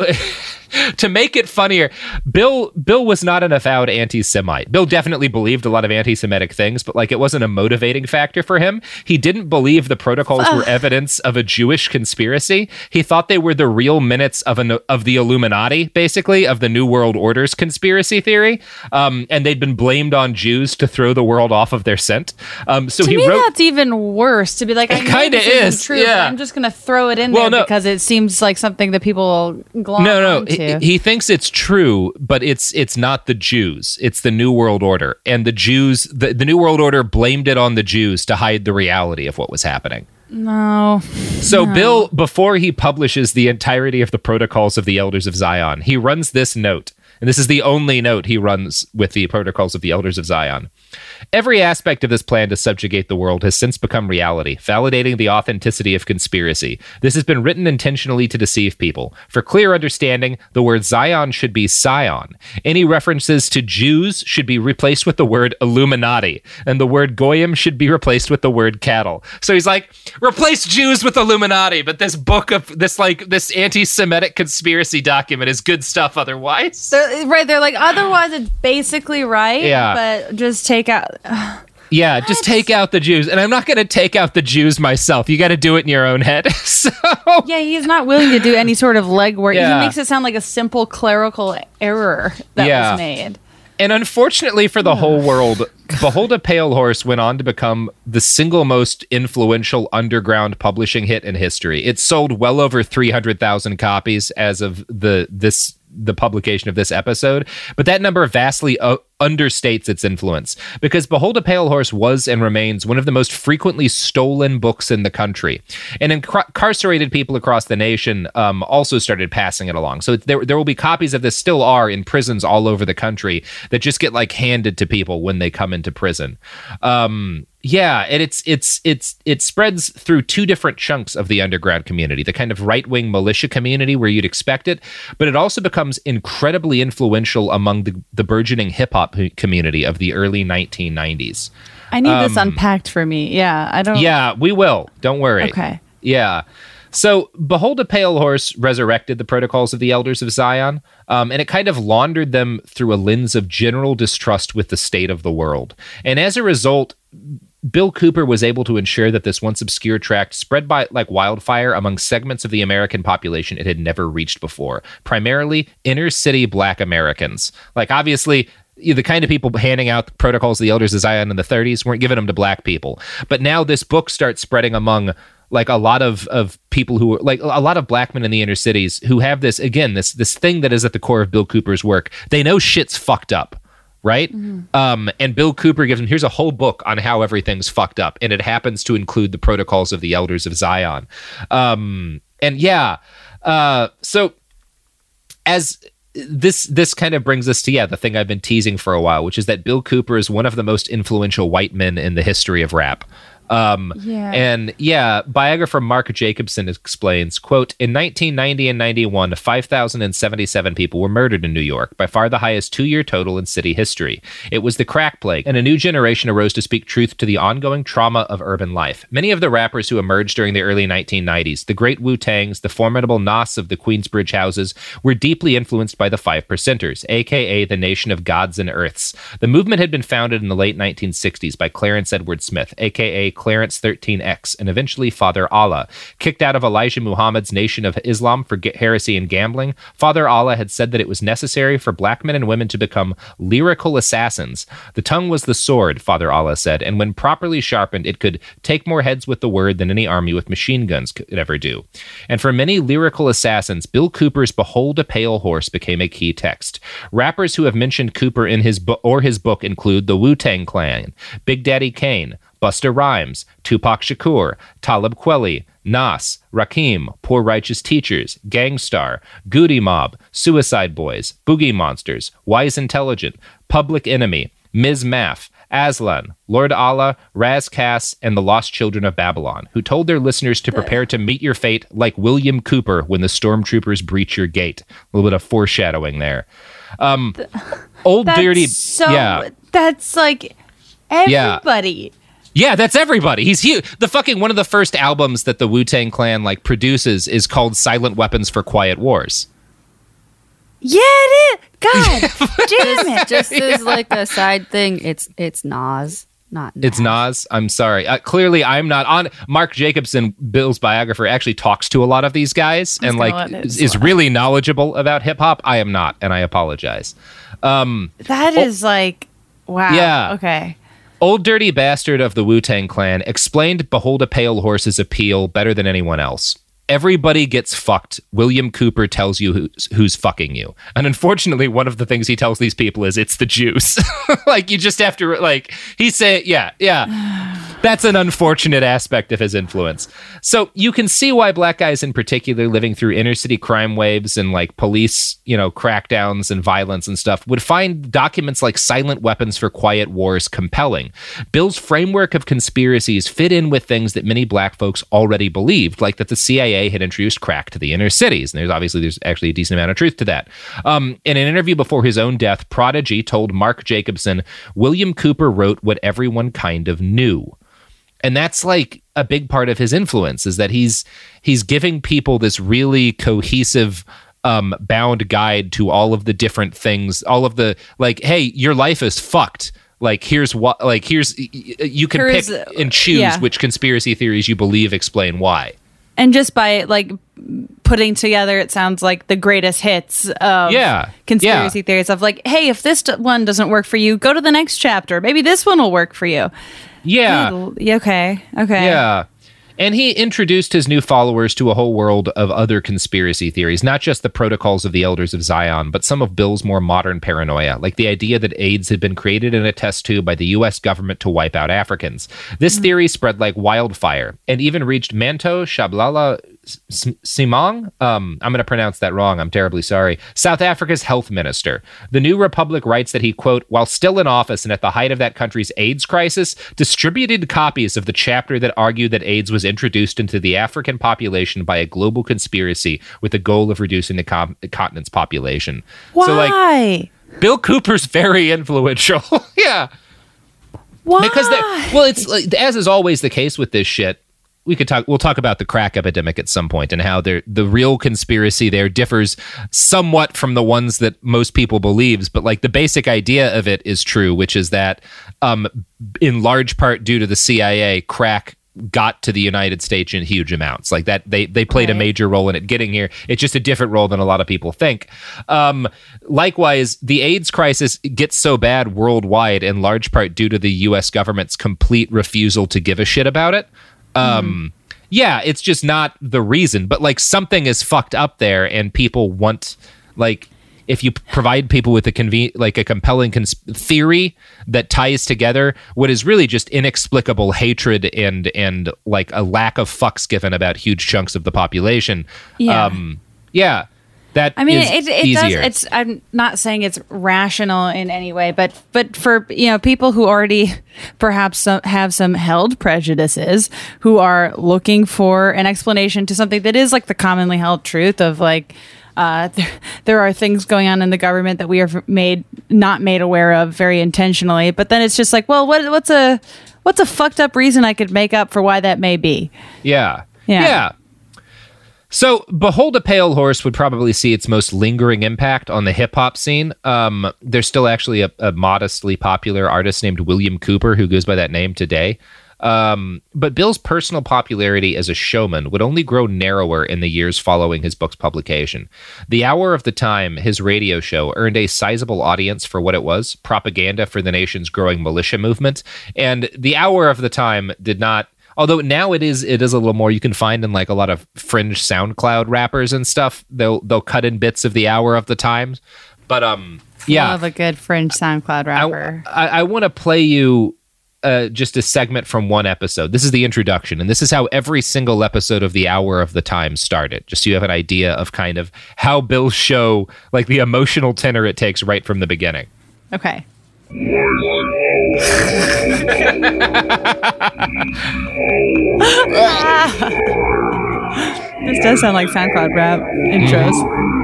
to make it funnier, Bill Bill was not an avowed anti-Semite. Bill definitely believed a lot of anti-Semitic things, but like it wasn't a motivating factor for him. He didn't believe the protocols were evidence of a Jewish conspiracy. He thought they were the real minutes of an of the Illuminati, basically, of the New World Order's conspiracy theory. Um, and they'd been blamed on Jews to throw the world off of their scent. Um, so to he me, wrote. That's even worse. To be like, I It know kinda this isn't is, true, yeah. but I'm just going to throw it in Well, there no. because it seems like something that people glom No, no, onto. he, he thinks it's true, but it's it's not the Jews. It's the New World Order, and the Jews, the, the New World Order blamed it on the Jews to hide the reality of what was happening. No. So no. Bill, before he publishes the entirety of the Protocols of the Elders of Zion, he runs this note, and this is the only note he runs with the Protocols of the Elders of Zion. Every aspect of this plan to subjugate the world has since become reality, validating the authenticity of conspiracy. This has been written intentionally to deceive people. For clear understanding, the word Zion should be Sion. Any references to Jews should be replaced with the word Illuminati, and the word Goyim should be replaced with the word cattle. So he's like, replace Jews with Illuminati, but this book of this like this anti-Semitic conspiracy document is good stuff otherwise. They're, right, they're like, otherwise it's basically right, Yeah. but just take out... Yeah, just take out the Jews. And I'm not going to take out the Jews myself. You got to do it in your own head. So Yeah, he's not willing to do any sort of legwork. Yeah. He makes it sound like a simple clerical error that Yeah. was made. And unfortunately for the whole world, Behold a Pale Horse went on to become the single most influential underground publishing hit in history. It sold well over three hundred thousand copies as of the this the publication of this episode, but that number vastly uh, understates its influence because Behold a Pale Horse was and remains one of the most frequently stolen books in the country. And incar- incarcerated people across the nation um, also started passing it along. So there, there will be copies of this, still are, in prisons all over the country that just get like handed to people when they come into prison. Um, Yeah, and it's it's it's it spreads through two different chunks of the underground community, the kind of right-wing militia community where you'd expect it, but it also becomes incredibly influential among the, the burgeoning hip-hop community of the early nineteen nineties. I need this Um, unpacked for me. Yeah, I don't... Yeah, we will. Don't worry. Okay. Yeah. So Behold a Pale Horse resurrected the Protocols of the Elders of Zion, um, and it kind of laundered them through a lens of general distrust with the state of the world. And as a result, Bill Cooper was able to ensure that this once obscure tract spread by like wildfire among segments of the American population it had never reached before, primarily inner city Black Americans. Like, obviously, the kind of people handing out the Protocols of the Elders of Zion in the thirties weren't giving them to Black people. But now this book starts spreading among like a lot of, of people who are like a lot of Black men in the inner cities who have this, again, this this thing that is at the core of Bill Cooper's work. They know shit's fucked up. Right? Mm-hmm. Um, and Bill Cooper gives him, here's a whole book on how everything's fucked up. And it happens to include the Protocols of the Elders of Zion. Um, and yeah, uh, so as this, this kind of brings us to, yeah, the thing I've been teasing for a while, which is that Bill Cooper is one of the most influential white men in the history of rap. Um, yeah. And yeah, biographer Mark Jacobson explains, quote, in nineteen ninety and ninety-one, five thousand seventy-seven people were murdered in New York, by far the highest two-year total in city history. It was the crack plague, and a new generation arose to speak truth to the ongoing trauma of urban life. Many of the rappers who emerged during the early nineteen nineties, the great Wu-Tangs, the formidable Nas of the Queensbridge houses, were deeply influenced by the Five Percenters, aka the Nation of Gods and Earths. The movement had been founded in the late nineteen sixties by Clarence Edward Smith, aka Clarence thirteen X, and eventually Father Allah. Kicked out of Elijah Muhammad's Nation of Islam for heresy and gambling, Father Allah had said that it was necessary for black men and women to become lyrical assassins. The tongue was the sword, Father Allah said, and when properly sharpened, it could take more heads with the word than any army with machine guns could ever do. And for many lyrical assassins, Bill Cooper's Behold a Pale Horse became a key text. Rappers who have mentioned Cooper in his bo- or his book include the Wu-Tang Clan, Big Daddy Kane, Busta Rhymes, Tupac Shakur, Talib Kweli, Nas, Rakim, Poor Righteous Teachers, Gang Starr, Goody Mob, Suicide Boys, Boogie Monsters, Wise Intelligent, Public Enemy, Miz Math, Aslan, Lord Allah, Raz Kass, and the Lost Children of Babylon, who told their listeners to prepare to meet your fate like William Cooper when the stormtroopers breach your gate. A little bit of foreshadowing there. Um, old that's Dirty... So, yeah. That's like everybody. Yeah. Yeah, that's everybody. He's huge. The fucking one of the first albums that the Wu-Tang Clan like produces is called Silent Weapons for Quiet Wars. Yeah, it is. God damn it. Just as like a side thing, it's it's Nas, not Nas. It's Nas. I'm sorry. Uh, clearly, I'm not on. Mark Jacobson, Bill's biographer, actually talks to a lot of these guys and like is, is really knowledgeable about hip hop. I am not, and I apologize. Um, that is oh, like, wow. Yeah. Okay. Old Dirty Bastard of the Wu-Tang Clan explained Behold a Pale Horse's appeal better than anyone else. Everybody gets fucked. William Cooper tells you who's, who's fucking you. And unfortunately, one of the things he tells these people is it's the Jews. Like, you just have to, like, he say, yeah, yeah. That's an unfortunate aspect of his influence. So you can see why black guys in particular living through inner city crime waves and like police, you know, crackdowns and violence and stuff would find documents like Silent Weapons for Quiet Wars compelling. Bill's framework of conspiracies fit in with things that many black folks already believed, like that the C I A had introduced crack to the inner cities. And there's obviously, there's actually a decent amount of truth to that. Um, in an interview before his own death, Prodigy told Mark Jacobson, William Cooper wrote what everyone kind of knew. And that's like a big part of his influence is that he's he's giving people this really cohesive um, bound guide to all of the different things, all of the like, hey, your life is fucked. Like, here's what, like, here's, you can Here's, pick and choose yeah. which conspiracy theories you believe explain why. And just by like putting together, it sounds like the greatest hits of yeah. conspiracy yeah. theories of like, hey, if this one doesn't work for you, go to the next chapter. Maybe this one will work for you. Yeah. Okay. Okay. Yeah. And he introduced his new followers to a whole world of other conspiracy theories, not just the protocols of the Elders of Zion, but some of Bill's more modern paranoia, like the idea that AIDS had been created in a test tube by the U S government to wipe out Africans. This mm-hmm. theory spread like wildfire and even reached Manto Shabalala Simang. Um, I'm going to pronounce that wrong. I'm terribly sorry. South Africa's health minister. The New Republic writes that he, quote, while still in office and at the height of that country's AIDS crisis, distributed copies of the chapter that argued that AIDS was introduced into the African population by a global conspiracy with the goal of reducing the com- continent's population. Why? So, like, Bill Cooper's very influential. Yeah. Why? Because, well, it's like, as is always the case with this shit, we could talk, we'll talk about the crack epidemic at some point and how there, the real conspiracy there differs somewhat from the ones that most people believes, but like the basic idea of it is true, which is that um, in large part due to the C I A, crack got to the United States in huge amounts. Like that, they they played right. a major role in it getting here. It's just a different role than a lot of people think. Um, likewise, the AIDS crisis gets so bad worldwide in large part due to the U S government's complete refusal to give a shit about it. Um, mm. Yeah, it's just not the reason, but like something is fucked up there and people want, like, if you provide people with a conven- like a compelling cons- theory that ties together what is really just inexplicable hatred and and like a lack of fucks given about huge chunks of the population. Yeah. Um, yeah. That I mean, is it, it easier. does. It's. I'm not saying it's rational in any way, but but for you know people who already perhaps some, have some held prejudices, who are looking for an explanation to something that is like the commonly held truth of like uh, there, there are things going on in the government that we are made not made aware of very intentionally, but then it's just like, well, what what's a what's a fucked up reason I could make up for why that may be? Yeah. Yeah. Yeah. So, Behold a Pale Horse would probably see its most lingering impact on the hip-hop scene. Um, there's still actually a, a modestly popular artist named William Cooper who goes by that name today. Um, but Bill's personal popularity as a showman would only grow narrower in the years following his book's publication. The Hour of the Time, his radio show, earned a sizable audience for what it was, propaganda for the nation's growing militia movement. And the Hour of the Time did not, although now it is it is a little more, you can find in like a lot of fringe SoundCloud rappers and stuff. They'll they'll cut in bits of the Hour of the Time. But um yeah. Love a good fringe SoundCloud rapper. I, I, I want to play you uh, just a segment from one episode. This is the introduction, and this is how every single episode of the Hour of the Time started, just so you have an idea of kind of how Bill's show, like the emotional tenor it takes right from the beginning. Okay. This does sound like SoundCloud rap intros. Mm-hmm.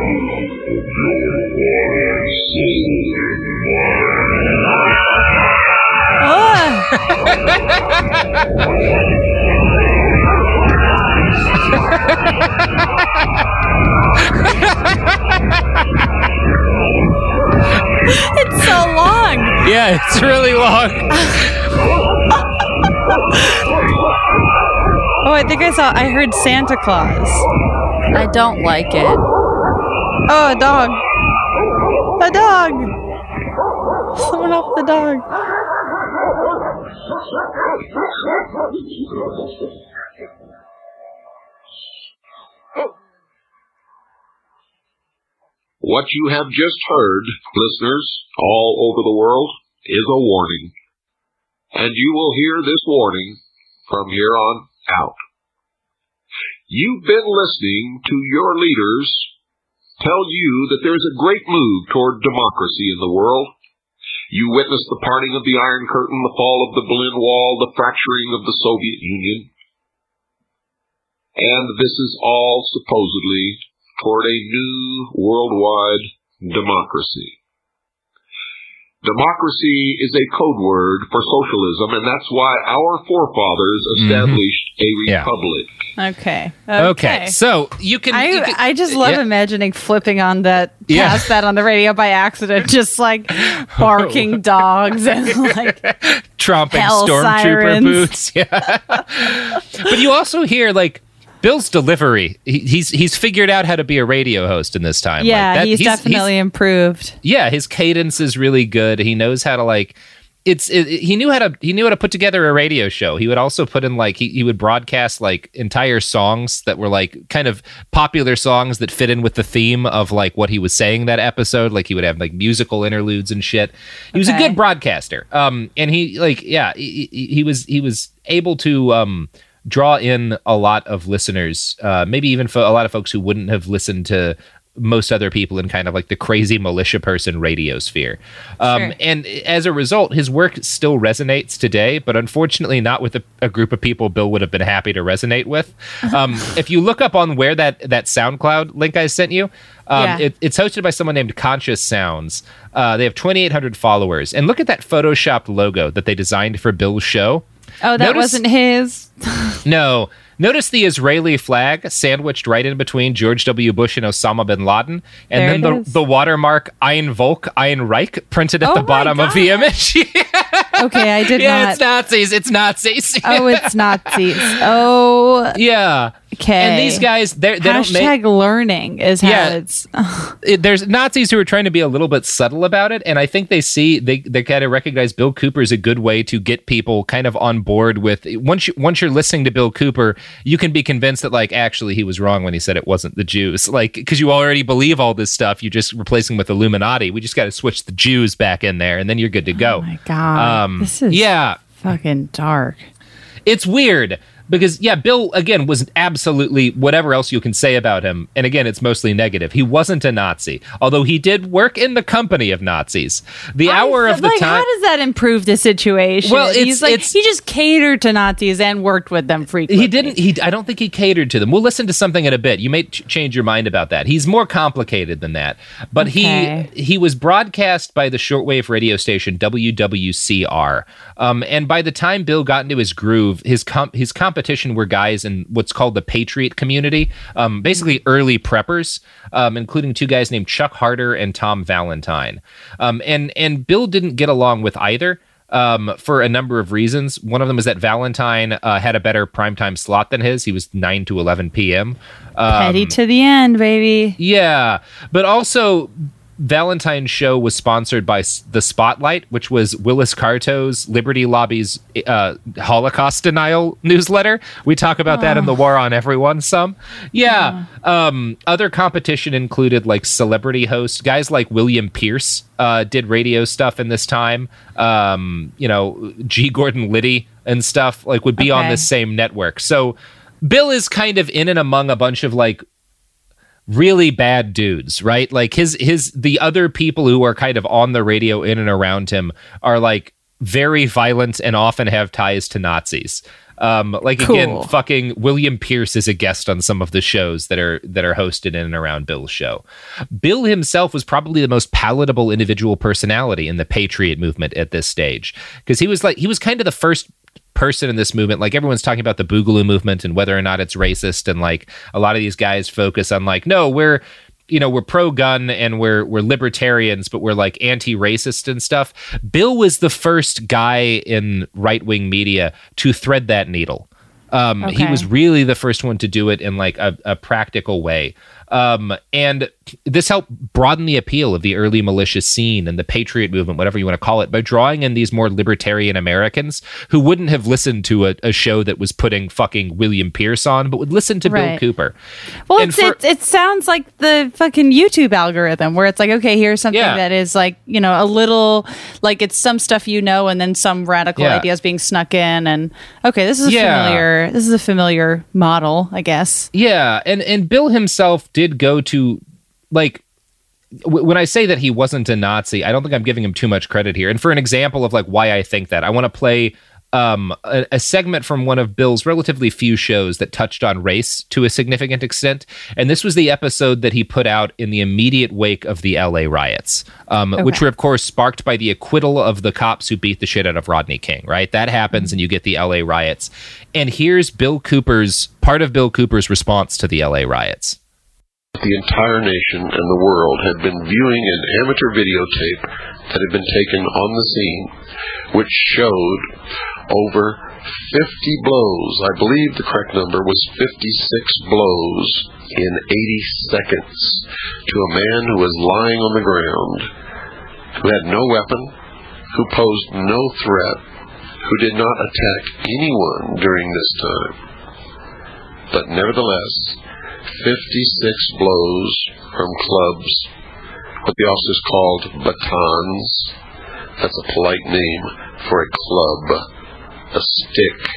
Oh. It's so long. Yeah, it's really long. Oh, I think I saw, I heard Santa Claus. I don't like it. Oh, a dog. A dog. Someone off the dog. What you have just heard, listeners, all over the world, is a warning. And you will hear this warning from here on out. You've been listening to your leaders tell you that there's a great move toward democracy in the world. You witnessed the parting of the Iron Curtain, the fall of the Berlin Wall, the fracturing of the Soviet Union. And this is all supposedly toward a new worldwide democracy. Democracy is a code word for socialism, and that's why our forefathers established mm-hmm. a republic. Yeah. Okay. okay. Okay. So you can. I, you can, I just love yeah. imagining flipping on that, Yeah. past that on the radio by accident, just like barking dogs and like tromping hell stormtrooper sirens. boots. Yeah. But you also hear like Bill's delivery. He, he's he's figured out how to be a radio host in this time. Yeah, like that, he's, he's definitely he's, improved. Yeah, his cadence is really good. He knows how to like. It's it, he knew how to he knew how to put together a radio show. He would also put in like he, he would broadcast like entire songs that were like kind of popular songs that fit in with the theme of like what he was saying that episode. Like he would have like musical interludes and shit. He was Okay. a good broadcaster. Um, and he like yeah he, he, he was he was able to um. draw in a lot of listeners, uh, maybe even for a lot of folks who wouldn't have listened to most other people in kind of like the crazy militia person radio sphere. Um, Sure. And as a result, his work still resonates today, but unfortunately not with a, a group of people Bill would have been happy to resonate with. Um, if you look up on where that, that SoundCloud link I sent you, um, Yeah. it, it's hosted by someone named Conscious Sounds. Uh, they have twenty-eight hundred followers. And look at that Photoshopped logo that they designed for Bill's show. Oh, that Notice- wasn't his. No. Notice the Israeli flag sandwiched right in between George W. Bush and Osama bin Laden. And There then it the, is. the watermark Ein Volk, Ein Reich printed at Oh the my bottom of the image. Okay, I did yeah, not. it's Nazis. It's Nazis. Oh, it's Nazis. Oh, yeah. okay. And these guys, they're, they don't make... Hashtag learning is how Yeah. it's. it, there's Nazis who are trying to be a little bit subtle about it, and I think they see they they kind of recognize Bill Cooper is a good way to get people kind of on board with. Once you once you're listening to Bill Cooper, you can be convinced that like actually he was wrong when he said it wasn't the Jews, like because you already believe all this stuff. You're just replacing with Illuminati. We just got to switch the Jews back in there, and then you're good to go. Oh my god, Um, this is yeah. fucking dark. It's weird because, yeah, Bill, again, was absolutely whatever else you can say about him. And again, it's mostly negative. He wasn't a Nazi, although he did work in the company of Nazis. The hour I, of the like, time. How does that improve the situation? Well, it's- He's like, it's- he just catered to Nazis and worked with them frequently. He didn't. He. I don't think he catered to them. We'll listen to something in a bit. You may ch- change your mind about that. He's more complicated than that. But Okay. he he was broadcast by the shortwave radio station W W C R. Um, and by the time Bill got into his groove, his com- his competition were guys in what's called the Patriot community, um, basically early preppers, um, including two guys named Chuck Harder and Tom Valentine. Um, and and Bill didn't get along with either. um, for a number of reasons. One of them is that Valentine uh, had a better primetime slot than his. He was nine to eleven p.m. Um, Petty to the end, baby. Yeah, but also Valentine's show was sponsored by The Spotlight, which was Willis Carto's Liberty Lobby's uh, Holocaust denial newsletter. We talk about oh. that in The War on Everyone some. Yeah. yeah. Um, other competition included like celebrity hosts. Guys like William Pierce uh, did radio stuff in this time. Um, you know, G. Gordon Liddy and stuff like would be okay. on this same network. So Bill is kind of in and among a bunch of like really bad dudes, right? Like his his the other people who are kind of on the radio in and around him are like very violent and often have ties to Nazis. Um, like cool. again, fucking William Pierce is a guest on some of the shows that are that are hosted in and around Bill's show. Bill himself was probably the most palatable individual personality in the Patriot movement at this stage, because he was like he was kind of the first person in this movement. Like everyone's talking about the Boogaloo movement and whether or not it's racist, and like a lot of these guys focus on like, no, we're you know we're pro-gun and we're we're libertarians, but we're like anti-racist and stuff. Bill was the first guy in right-wing media to thread that needle. Um, okay. He was really the first one to do it in like a, a practical way. Um, and this helped broaden the appeal of the early militia scene and the Patriot movement, whatever you want to call it, by drawing in these more libertarian Americans who wouldn't have listened to a, a show that was putting fucking William Pierce on, but would listen to right. Bill Cooper. Well, and it's, for, it, it sounds like the fucking YouTube algorithm where it's like, okay, here's something yeah. that is like, you know, a little, like it's some stuff you know, and then some radical yeah. ideas being snuck in. And okay, this is a yeah. familiar, this is a familiar model, I guess. Yeah. And, and Bill himself did did go to, like, w- when I say that he wasn't a Nazi, I don't think I'm giving him too much credit here. And for an example of like why I think that, I want to play um, a, a segment from one of Bill's relatively few shows that touched on race to a significant extent. And this was the episode that he put out in the immediate wake of the L A riots, um, okay. which were, of course, sparked by the acquittal of the cops who beat the shit out of Rodney King, right? That happens and you get the L A riots. And here's Bill Cooper's, part of Bill Cooper's response to the L A riots. The entire nation and the world had been viewing an amateur videotape that had been taken on the scene, which showed over fifty blows. I believe the correct number was fifty-six blows in eighty seconds to a man who was lying on the ground, who had no weapon, who posed no threat, who did not attack anyone during this time. But nevertheless, fifty-six blows from clubs, what the officers called batons. That's a polite name for a club, a stick.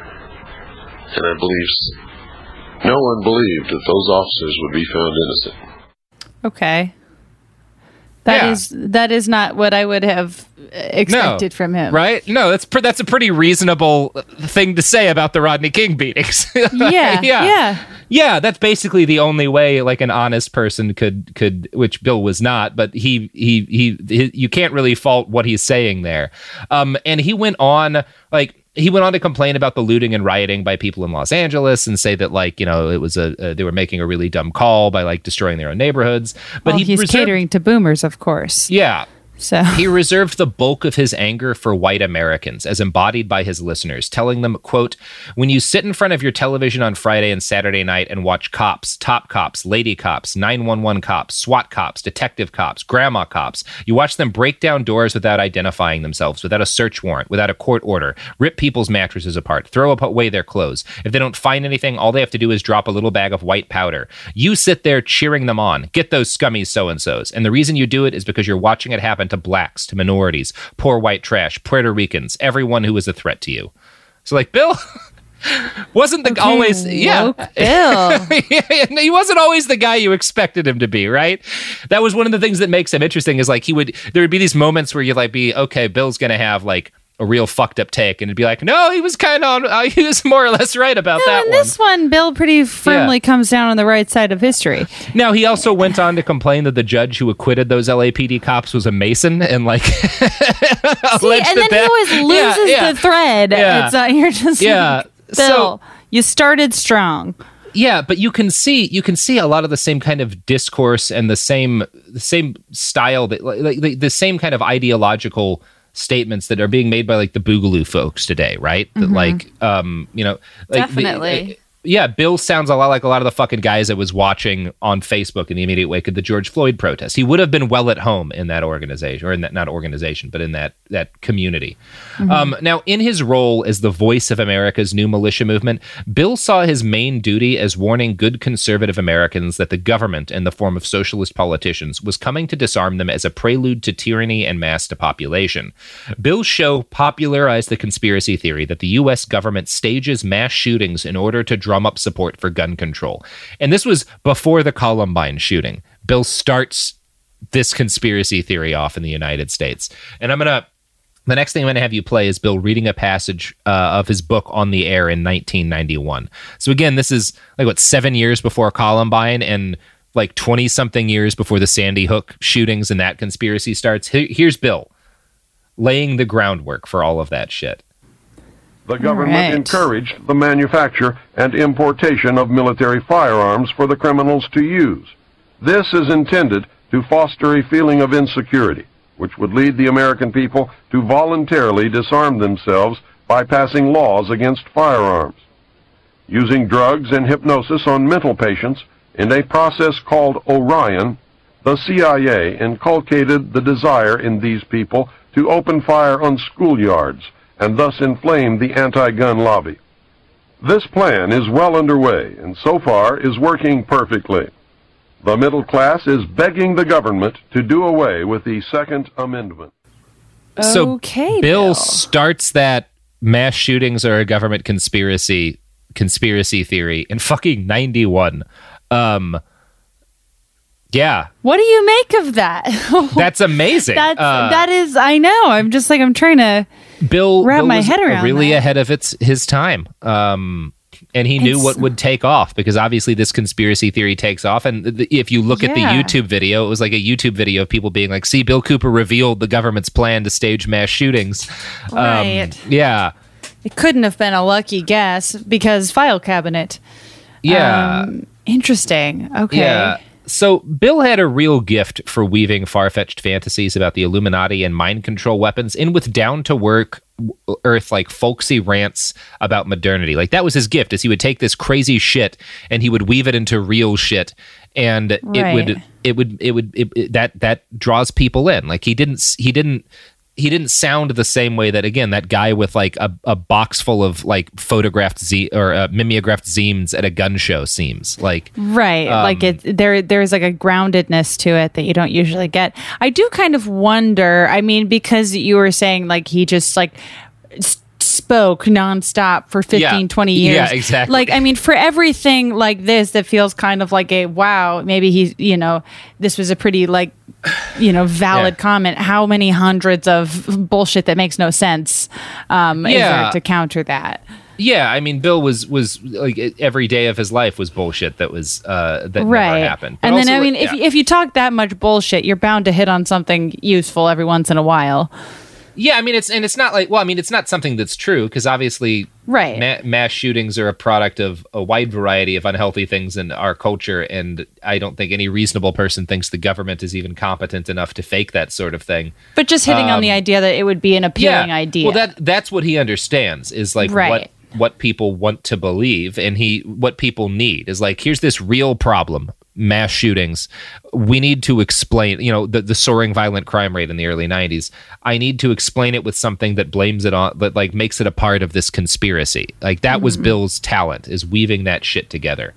And I believe no one believed that those officers would be found innocent. Okay. That yeah. is that is not what I would have expected no, from him. Right? No, that's pr- that's a pretty reasonable thing to say about the Rodney King beatings. yeah, yeah. Yeah. Yeah, that's basically the only way like an honest person could could which Bill was not, but he he he, he you can't really fault what he's saying there. Um and he went on like He went on to complain about the looting and rioting by people in Los Angeles and say that, like, you know, it was a, a they were making a really dumb call by like destroying their own neighborhoods. But well, he he's reserved, catering to boomers, of course. Yeah. So he reserved the bulk of his anger for white Americans as embodied by his listeners, telling them, quote, "When you sit in front of your television on Friday and Saturday night and watch cops, top cops, lady cops, nine one one cops, SWAT cops, detective cops, grandma cops, you watch them break down doors without identifying themselves, without a search warrant, without a court order, rip people's mattresses apart, throw away their clothes. If they don't find anything, all they have to do is drop a little bag of white powder. You sit there cheering them on. Get those scummy so-and-sos. And the reason you do it is because you're watching it happen to blacks, to minorities, poor white trash, Puerto Ricans, everyone who is a threat to you." So, like, Bill wasn't the okay, always yeah Bill. he wasn't always the guy you expected him to be, right? That was one of the things that makes him interesting, is like he would there would be these moments where you'd like be okay, Bill's gonna have like a real fucked up take, and it'd be like, no, he was kind of on, uh, he was more or less right about no, that and one. This one, Bill pretty firmly yeah. comes down on the right side of history. Now, he also went on to complain that the judge who acquitted those L A P D cops was a Mason, and like, See, and then that, he always loses yeah, yeah. the thread. Yeah. It's uh, you're just yeah. like, Bill, so, you started strong. Yeah, but you can see you can see a lot of the same kind of discourse and the same the same style that like the, the same kind of ideological statements that are being made by like the Boogaloo folks today, right? That Mm-hmm. like, um, you know, like the- Definitely. uh, yeah, Bill sounds a lot like a lot of the fucking guys I was watching on Facebook in the immediate wake of the George Floyd protest. He would have been well at home in that organization, or in that, not organization, but in that that community. Mm-hmm. Um, now, in his role as the voice of America's new militia movement, Bill saw his main duty as warning good conservative Americans that the government, in the form of socialist politicians, was coming to disarm them as a prelude to tyranny and mass depopulation. Bill's show popularized the conspiracy theory that the U S government stages mass shootings in order to drum up support for gun control. And this was before the Columbine shooting. Bill starts this conspiracy theory off in the United States. And I'm going to, the next thing I'm going to have you play is Bill reading a passage uh, of his book On the Air in nineteen ninety-one. So again, this is like, what, seven years before Columbine and like twenty something years before the Sandy Hook shootings and that conspiracy starts. Here, here's Bill laying the groundwork for all of that shit. The government Right. encouraged the manufacture and importation of military firearms for the criminals to use. This is intended to foster a feeling of insecurity, which would lead the American people to voluntarily disarm themselves by passing laws against firearms. Using drugs and hypnosis on mental patients in a process called Orion, the C I A inculcated the desire in these people to open fire on schoolyards and thus inflame the anti-gun lobby. This plan is well underway and so far is working perfectly. The middle class is begging the government to do away with the Second Amendment. So Okay, Bill, Bill. starts that mass shootings are a government conspiracy conspiracy theory in fucking ninety-one. Um, yeah, What do you make of that? that's amazing. That's Uh, that is. I know. I'm just like I'm trying to. Bill, wrap Bill my was head around really that. ahead of its his time. Um, and he knew It's- what would take off because obviously this conspiracy theory takes off. And th- if you look at the Yeah. YouTube video, it was like a YouTube video of people being like, see, Bill Cooper revealed the government's plan to stage mass shootings. Um, Right. yeah. It couldn't have been a lucky guess because file cabinet. Yeah. Um, interesting. Okay. Yeah. So Bill had a real gift for weaving far-fetched fantasies about the Illuminati and mind control weapons in with down-to-work earth, like folksy rants about modernity. Like that was his gift, is he would take this crazy shit and he would weave it into real shit, and it Right. would it would it would it, it- that that draws people in. Like he didn't he didn't he didn't sound the same way that, again, that guy with like a, a box full of like photographed z or uh, mimeographed zines at a gun show seems like. Right. Um, like it there there's like a groundedness to it that you don't usually get. I do kind of wonder, I mean, because you were saying like he just like s- spoke nonstop for fifteen, Yeah. twenty years. Yeah, exactly. Like, I mean, for everything like this that feels kind of like a wow, maybe he's, you know, this was a pretty like, you know, valid Yeah. comment. How many hundreds of bullshit that makes no sense um, is Yeah. there to counter that? Yeah, I mean, Bill was was like every day of his life was bullshit that was uh, that Right. never happened. But And then, also, I mean, like, if, yeah. if you talk that much bullshit, you're bound to hit on something useful every once in a while. yeah, I mean, it's and it's not like well, I mean, it's not something that's true because obviously, Right. ma- mass shootings are a product of a wide variety of unhealthy things in our culture, and I don't think any reasonable person thinks the government is even competent enough to fake that sort of thing. But just hitting on the Um, idea that it would be an appealing idea. Well, that that's what he understands is like Right. what what people want to believe, and he what people need is like here's this real problem, mass shootings. We need to explain, you know, the the soaring violent crime rate in the early nineties. I need to explain it with something that blames it on, that like makes it a part of this conspiracy. Like that was Bill's talent, is weaving that shit together.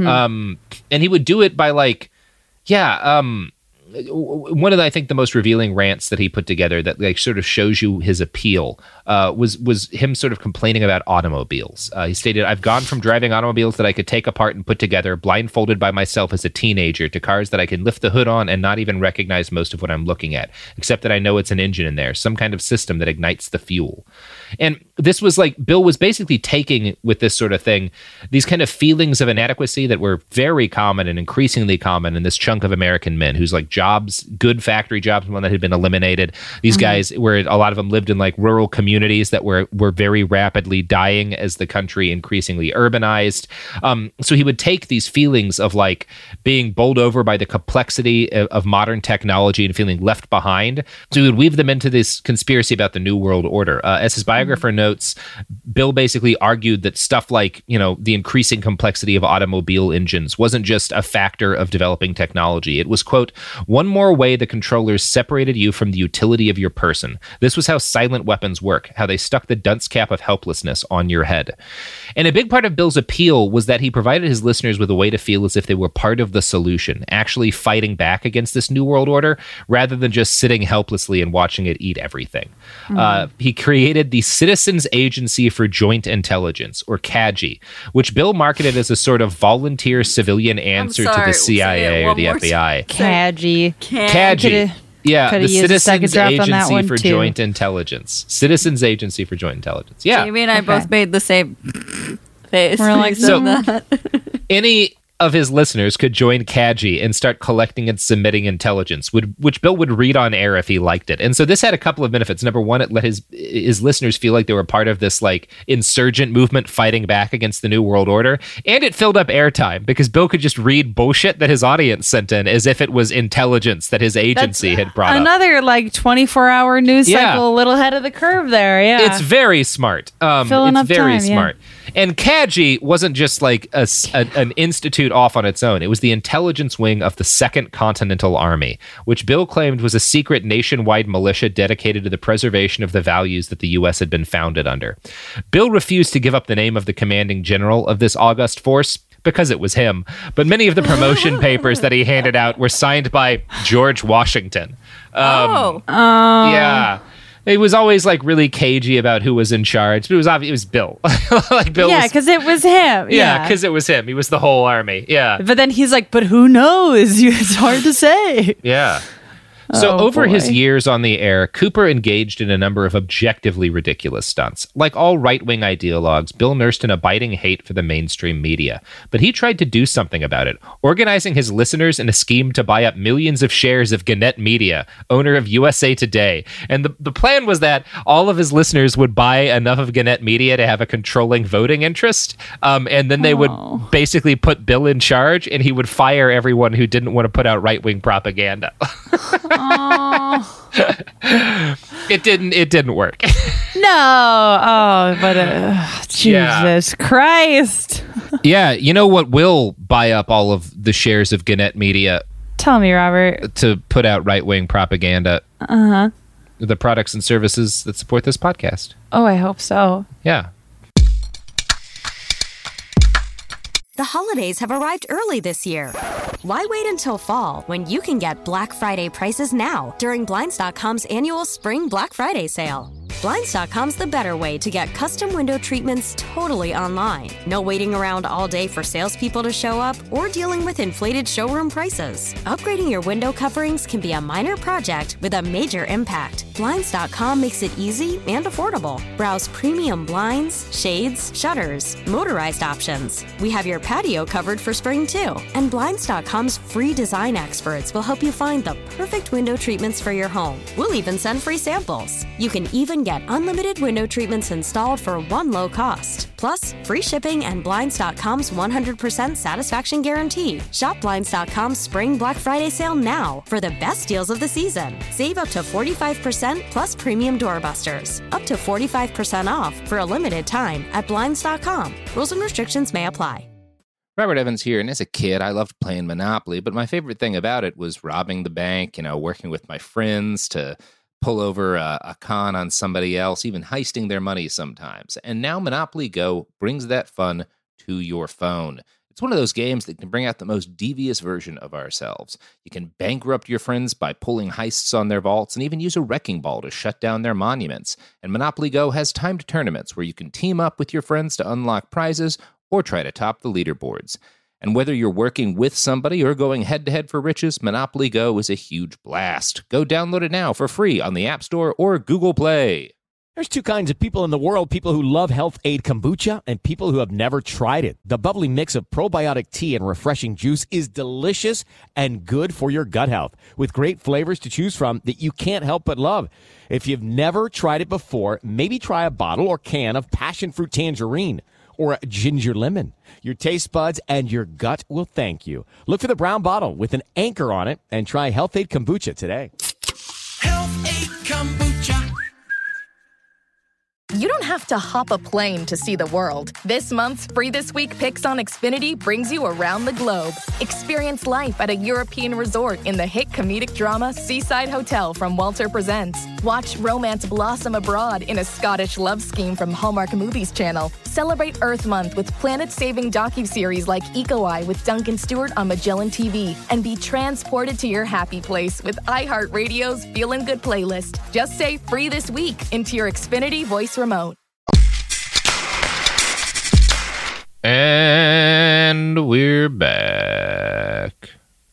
Um, and he would do it by like, yeah. Um, one of the, I think the most revealing rants that he put together that like sort of shows you his appeal uh, was was him sort of complaining about automobiles. Uh, he stated, "I've gone from driving automobiles that I could take apart and put together, blindfolded by myself as a teenager, to cars that I can lift the hood on and not even recognize most of what I'm looking at, except that I know it's an engine in there, some kind of system that ignites the fuel." And this was like Bill was basically taking with this sort of thing these kind of feelings of inadequacy that were very common and increasingly common in this chunk of American men whose like jobs, good factory jobs, one that had been eliminated. These mm-hmm. guys, where a lot of them lived in like rural communities that were were very rapidly dying as the country increasingly urbanized. Um, so he would take these feelings of like being bowled over by the complexity of, of modern technology and feeling left behind. So he would weave them into this conspiracy about the New World Order. Uh, as his biographer mm-hmm. notes, Bill basically argued that stuff like, you know, the increasing complexity of automobile engines wasn't just a factor of developing technology. It was, quote, one more way the controllers separated you from the utility of your person. This was how silent weapons work, how they stuck the dunce cap of helplessness on your head. And a big part of Bill's appeal was that he provided his listeners with a way to feel as if they were part of the solution, actually fighting back against this New World Order, rather than just sitting helplessly and watching it eat everything. Mm-hmm. Uh, he created the Citizens Agency for Joint Intelligence, or C A G I, which Bill marketed as a sort of volunteer civilian answer to the C I A or the F B I. C A G I. C A G I. Yeah, Could've the Citizens Agency for too. Joint Intelligence. Citizens Agency for Joint Intelligence. Yeah. Jamie and I okay. both made the same face. We're like, so that. Any of his listeners could join C A G I and start collecting and submitting intelligence, would, which Bill would read on air if he liked it. And so this had a couple of benefits. Number one, it let his his listeners feel like they were part of this like insurgent movement fighting back against the New World Order. And it filled up airtime because Bill could just read bullshit that his audience sent in as if it was intelligence that his agency That's had brought another, up. like twenty-four hour news yeah. cycle, a little ahead of the curve there. Yeah. It's very smart. Um, Filling it's up very time, smart. Yeah. And C A G I wasn't just like a, a, an institute off on its own. It was the intelligence wing of the Second Continental Army, which Bill claimed was a secret nationwide militia dedicated to the preservation of the values that the U S had been founded under. Bill refused to give up the name of the commanding general of this august force because it was him, but many of the promotion papers that he handed out were signed by George Washington. Um, oh. Uh, yeah. It was always like really cagey about who was in charge, but it was obvious it was Bill. like Bill. Yeah, because it was him. Yeah, because yeah, it was him. He was the whole army. Yeah. But then he's like, but who knows? It's hard to say. Yeah. So oh, over boy. his years on the air, Cooper engaged in a number of objectively ridiculous stunts. Like all right-wing ideologues, Bill nursed an abiding hate for the mainstream media. But he tried to do something about it, organizing his listeners in a scheme to buy up millions of shares of Gannett Media, owner of U S A Today. And the, the plan was that all of his listeners would buy enough of Gannett Media to have a controlling voting interest, um, and then they oh. would basically put Bill in charge, and he would fire everyone who didn't want to put out right-wing propaganda. it didn't it didn't work. No. Oh, but uh, Jesus yeah. Christ. Yeah, you know what will buy up all of the shares of Gannett Media? Tell me, Robert. To put out right-wing propaganda. Uh-huh. The products and services that support this podcast. Oh, I hope so. Yeah. The holidays have arrived early this year. Why wait until fall when you can get Black Friday prices now during Blinds dot com's annual Spring Black Friday sale? Blinds dot com's the better way to get custom window treatments totally online. No waiting around all day for salespeople to show up or dealing with inflated showroom prices. Upgrading your window coverings can be a minor project with a major impact. Blinds dot com makes it easy and affordable. Browse premium blinds, shades, shutters, motorized options. We have your patio covered for spring too. And Blinds dot com's free design experts will help you find the perfect window treatments for your home. We'll even send free samples. You can even get unlimited window treatments installed for one low cost. Plus, free shipping and Blinds dot com's one hundred percent satisfaction guarantee. Shop Blinds dot com's Spring Black Friday sale now for the best deals of the season. Save up to forty-five percent plus premium doorbusters. Up to forty-five percent off for a limited time at Blinds dot com. Rules and restrictions may apply. Robert Evans here, and as a kid, I loved playing Monopoly, but my favorite thing about it was robbing the bank, you know, working with my friends to pull over a, a con on somebody else, even heisting their money sometimes. And now Monopoly Go brings that fun to your phone. It's one of those games that can bring out the most devious version of ourselves. You can bankrupt your friends by pulling heists on their vaults and even use a wrecking ball to shut down their monuments. And Monopoly Go has timed tournaments where you can team up with your friends to unlock prizes or try to top the leaderboards. And whether you're working with somebody or going head-to-head for riches, Monopoly Go is a huge blast. Go download it now for free on the App Store or Google Play. There's two kinds of people in the world, people who love Health Aid Kombucha and people who have never tried it. The bubbly mix of probiotic tea and refreshing juice is delicious and good for your gut health, with great flavors to choose from that you can't help but love. If you've never tried it before, maybe try a bottle or can of passion fruit tangerine or a ginger lemon. Your taste buds and your gut will thank you. Look for the brown bottle with an anchor on it and try Health Aid Kombucha today. Health Aid Kombucha. You don't have to hop a plane to see the world. This month's Free This Week Picks on Xfinity brings you around the globe. Experience life at a European resort in the hit comedic drama Seaside Hotel from Walter Presents. Watch romance blossom abroad in a Scottish love scheme from Hallmark Movies Channel. Celebrate Earth Month with planet-saving docuseries like Eco Eye with Duncan Stewart on Magellan T V. And be transported to your happy place with iHeartRadio's Feelin' Good playlist. Just say Free This Week into your Xfinity voice remote. And we're back.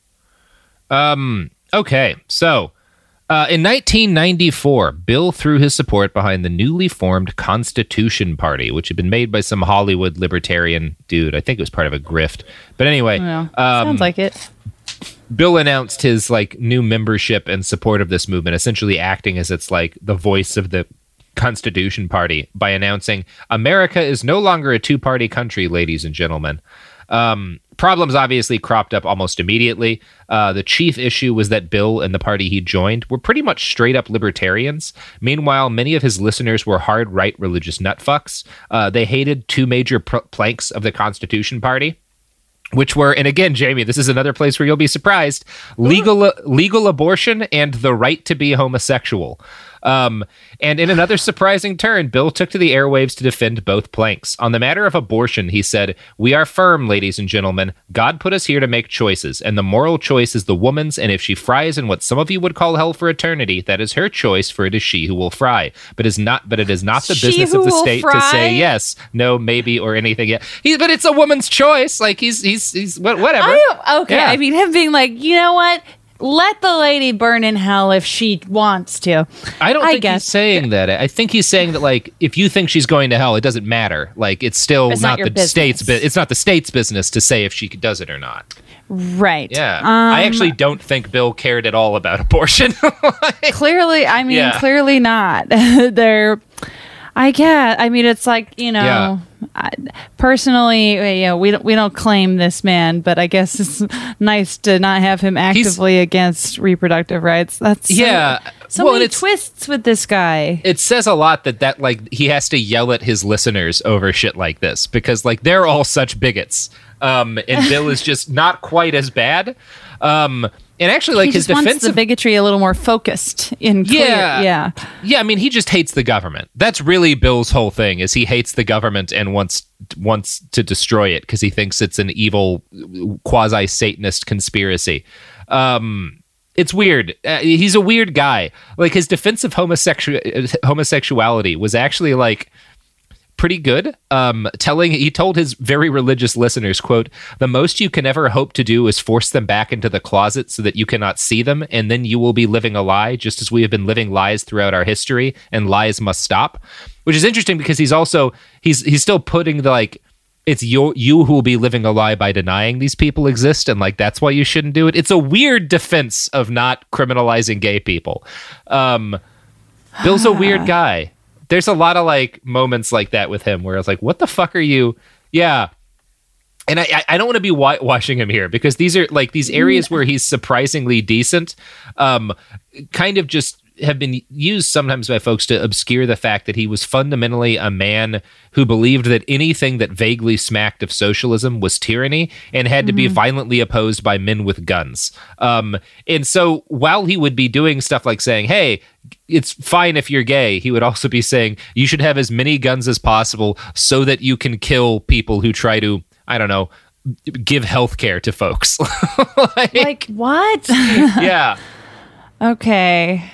Um, okay, so uh, in nineteen ninety-four, Bill threw his support behind the newly formed Constitution Party, which had been made by some Hollywood libertarian dude. I think it was part of a grift. But anyway, Yeah, um, sounds like it. Bill announced his like new membership and support of this movement, essentially acting as its like the voice of the Constitution Party by announcing America is no longer a two-party country, ladies and gentlemen. Um, problems obviously cropped up almost immediately. Uh, the chief issue was that Bill and the party he joined were pretty much straight-up libertarians. Meanwhile, many of his listeners were hard-right religious nutfucks. Uh, they hated two major pr- planks of the Constitution Party, which were, and again, Jamie, this is another place where you'll be surprised, legal legal abortion and the right to be homosexual. Um, and in another surprising turn, Bill took to the airwaves to defend both planks. On the matter of abortion, he said, "We are firm, ladies and gentlemen. God put us here to make choices, and the moral choice is the woman's, and if she fries in what some of you would call hell for eternity, that is her choice, for it is she who will fry. But is not but it is not the She business who of the will state fry? to say yes, no, maybe, or anything yet." He, but it's a woman's choice. Like he's he's he's what- whatever. I, okay, Yeah. I mean, him being like, you know what? Let the lady burn in hell if she wants to. I don't I think guess. he's saying that. I think he's saying that, like, if you think she's going to hell, it doesn't matter. Like, it's still It's not not, your the business. state's. Bu- it's not the state's business to say if she does it or not. Right. Yeah, Um, I actually don't think Bill cared at all about abortion. Clearly, I mean, Yeah. clearly not. They're, I guess. I mean, it's like, you know, Yeah. I, personally, you know, we don't we don't claim this man, but I guess it's nice to not have him actively against reproductive rights. That's so, Yeah. So Well, and many it's- twists with this guy. It says a lot that that like he has to yell at his listeners over shit like this because like they're all such bigots, um, and Bill is just not quite as bad. Um, and actually, like he his just wants defense the of bigotry a little more focused in clear. Yeah. Yeah. Yeah, I mean, he just hates the government. That's really Bill's whole thing is he hates the government and wants wants to destroy it because he thinks it's an evil quasi-Satanist conspiracy. Um, it's weird. Uh, he's a weird guy. Like his defense of homosexu- homosexuality was actually like pretty good. Um, telling he told his very religious listeners, quote, "The most you can ever hope to do is force them back into the closet so that you cannot see them, and then you will be living a lie, just as we have been living lies throughout our history, and lies must stop." Which is interesting because he's also he's he's still putting the like it's you you who will be living a lie by denying these people exist, and like that's why you shouldn't do it. It's a weird defense of not criminalizing gay people. Um, Bill's a weird guy. There's a lot of like moments like that with him where I was like, what the fuck are you? Yeah. And I, I don't want to be whitewashing him here because these are like these areas where he's surprisingly decent, um, kind of just have been used sometimes by folks to obscure the fact that he was fundamentally a man who believed that anything that vaguely smacked of socialism was tyranny and had to be violently opposed by men with guns. Um, and so while he would be doing stuff like saying, hey, it's fine if you're gay, he would also be saying you should have as many guns as possible so that you can kill people who try to, I don't know, give health care to folks. like, Like what? yeah. Okay.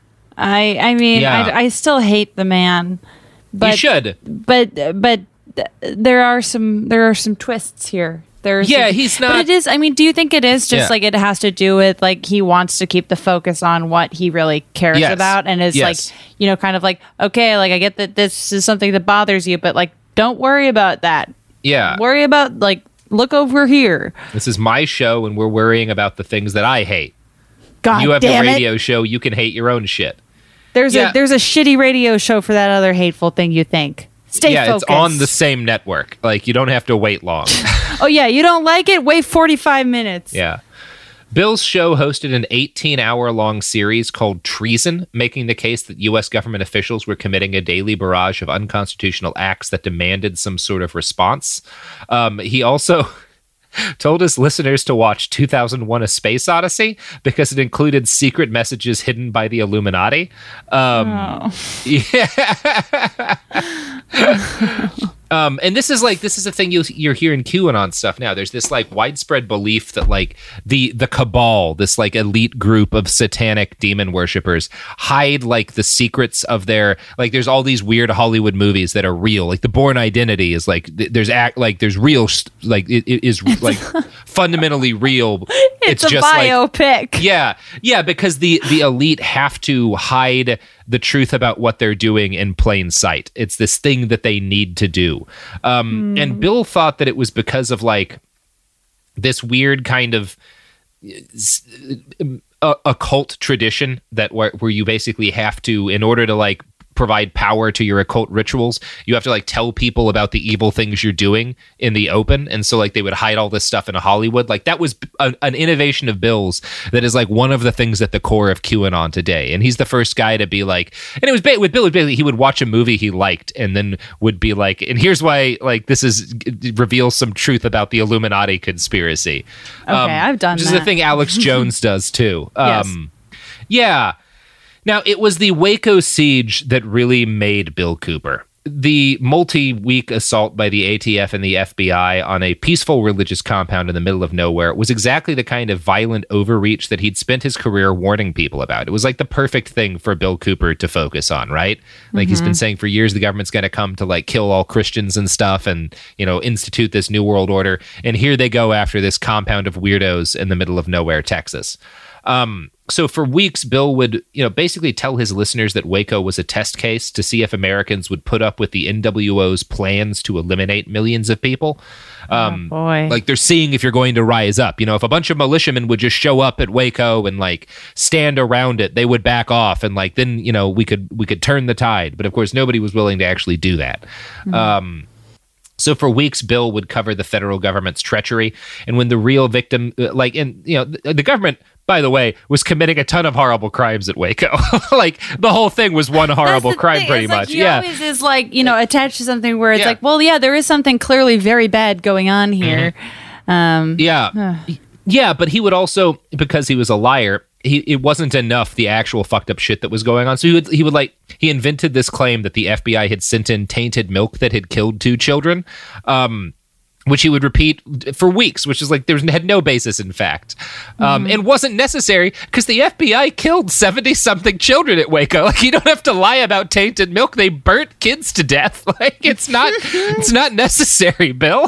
I I mean Yeah. I, I still hate the man, but you should. but but th- there are some there are some twists here. There's Yeah, he's not- But it is. I mean, do you think it is just Yeah. like it has to do with like he wants to keep the focus on what he really cares Yes. about, and is Yes. like, you know, kind of like, okay, like I get that this is something that bothers you, but like don't worry about that. Yeah. Worry about like look over here. This is my show, and we're worrying about the things that I hate. God you have damn the it. radio show. You can hate your own shit. There's Yeah. a there's a shitty radio show for that other hateful thing you think. Stay yeah, focused. it's on the same network. Like, you don't have to wait long. Oh yeah, you don't like it? Wait forty-five minutes. Yeah. Bill's show hosted an eighteen-hour-long series called Treason, making the case that U S government officials were committing a daily barrage of unconstitutional acts that demanded some sort of response. Um, he also told his listeners to watch two thousand one: A Space Odyssey because it included secret messages hidden by the Illuminati. Um, Oh. Yeah. Um, and this is like this is a thing you, you're hearing QAnon stuff now. There's this like widespread belief that like the the cabal, this like elite group of satanic demon worshippers, hide like the secrets of their like. There's all these weird Hollywood movies that are real. Like The Bourne Identity is like th- there's act like there's real st- like it, it is like fundamentally real. It's, It's, a just like biopic. yeah, yeah, because the the elite have to hide the truth about what they're doing in plain sight. It's this thing that they need to do. Um, And Bill thought that it was because of like this weird kind of uh, occult tradition that where, where you basically have to, in order to like provide power to your occult rituals, you have to like tell people about the evil things you're doing in the open. And so like they would hide all this stuff in Hollywood. Like that was a, an innovation of Bill's that is like one of the things at the core of QAnon today. And he's the first guy to be like, and it was ba- with Bill, it was basically he would watch a movie he liked and then would be like, and here's why like this is reveals some truth about the Illuminati conspiracy. Okay, I've done which that. is the thing Alex Jones does too. Yes. Um, yeah. Now, it was the Waco siege that really made Bill Cooper. The multi-week assault by the A T F and the F B I on a peaceful religious compound in the middle of nowhere was exactly the kind of violent overreach that he'd spent his career warning people about. It was like the perfect thing for Bill Cooper to focus on, right? Like he's been saying for years, the government's going to come to like kill all Christians and stuff and, you know, institute this new world order. And here they go after this compound of weirdos in the middle of nowhere, Texas. Um, so for weeks, Bill would, you know, basically tell his listeners that Waco was a test case to see if Americans would put up with the N W O's plans to eliminate millions of people. Um, oh boy. Like they're seeing if you're going to rise up. You know, if a bunch of militiamen would just show up at Waco and like stand around it, they would back off, and like then, you know, we could we could turn the tide. But of course, nobody was willing to actually do that. Mm-hmm. Um, So for weeks, Bill would cover the federal government's treachery, and when the real victim, like, and you know, the, the government, by the way, was committing a ton of horrible crimes at Waco. Like the whole thing was one horrible That's the crime, thing. pretty It's like much. he Yeah, always is like, you know, attached to something where it's Yeah. like, well, yeah, there is something clearly very bad going on here. Um, yeah, yeah. But he would also, because he was a liar, he it wasn't enough the actual fucked up shit that was going on. So he would he would like he invented this claim that the F B I had sent in tainted milk that had killed two children. Um, which he would repeat for weeks, which is like there had no basis in fact, um, and wasn't necessary because the F B I killed seventy something children at Waco. Like you don't have to lie about tainted milk; they burnt kids to death. Like it's not, it's not necessary, Bill.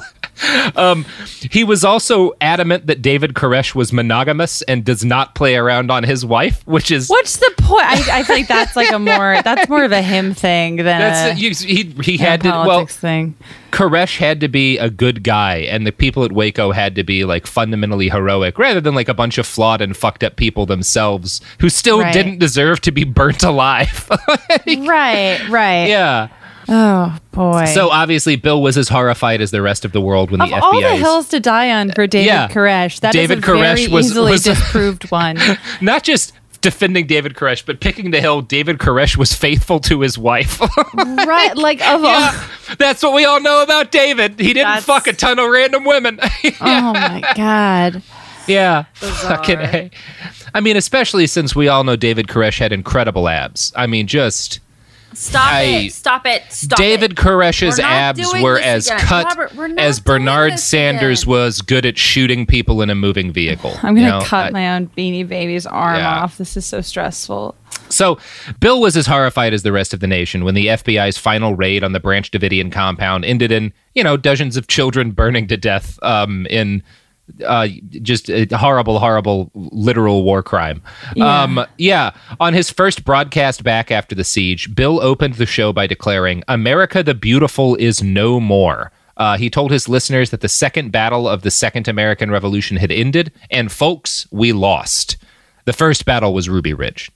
Um, he was also adamant that David Koresh was monogamous and does not play around on his wife, which is what's the point? I, I feel like that's like a more that's more of a him thing than that's a, you, he he a had to well. politics thing. Koresh had to be a good guy, and the people at Waco had to be like fundamentally heroic, rather than like a bunch of flawed and fucked up people themselves who still Right. didn't deserve to be burnt alive. Like, Right, right. yeah. Oh boy. So obviously, Bill was as horrified as the rest of the world when of the all F B I. the hills to die on for David Yeah. Koresh, that David is a Koresh very was- easily was- disproved one. Not just defending David Koresh, but picking the hill. David Koresh was faithful to his wife. Right, like of all. Yeah, that's what we all know about David. He didn't That's- fuck a ton of random women. Oh my god. Yeah, fucking A. I mean, especially since we all know David Koresh had incredible abs. I mean, just Stop I- it. Stop it. Stop David it. Koresh's We're not abs doing were this as again. cut Robert, we're not as doing Bernard this Sanders again. was good at shooting people in a moving vehicle. I'm you gonna know? cut I- my own Beanie Baby's arm Yeah. off. This is so stressful. So Bill was as horrified as the rest of the nation when the F B I's final raid on the Branch Davidian compound ended in, you know, dozens of children burning to death um, in uh, just a horrible, horrible, literal war crime. Yeah. Um, yeah. On his first broadcast back after the siege, Bill opened the show by declaring, "America the Beautiful is no more." Uh, he told his listeners that the second battle of the Second American Revolution had ended, and folks, we lost. The first battle was Ruby Ridge.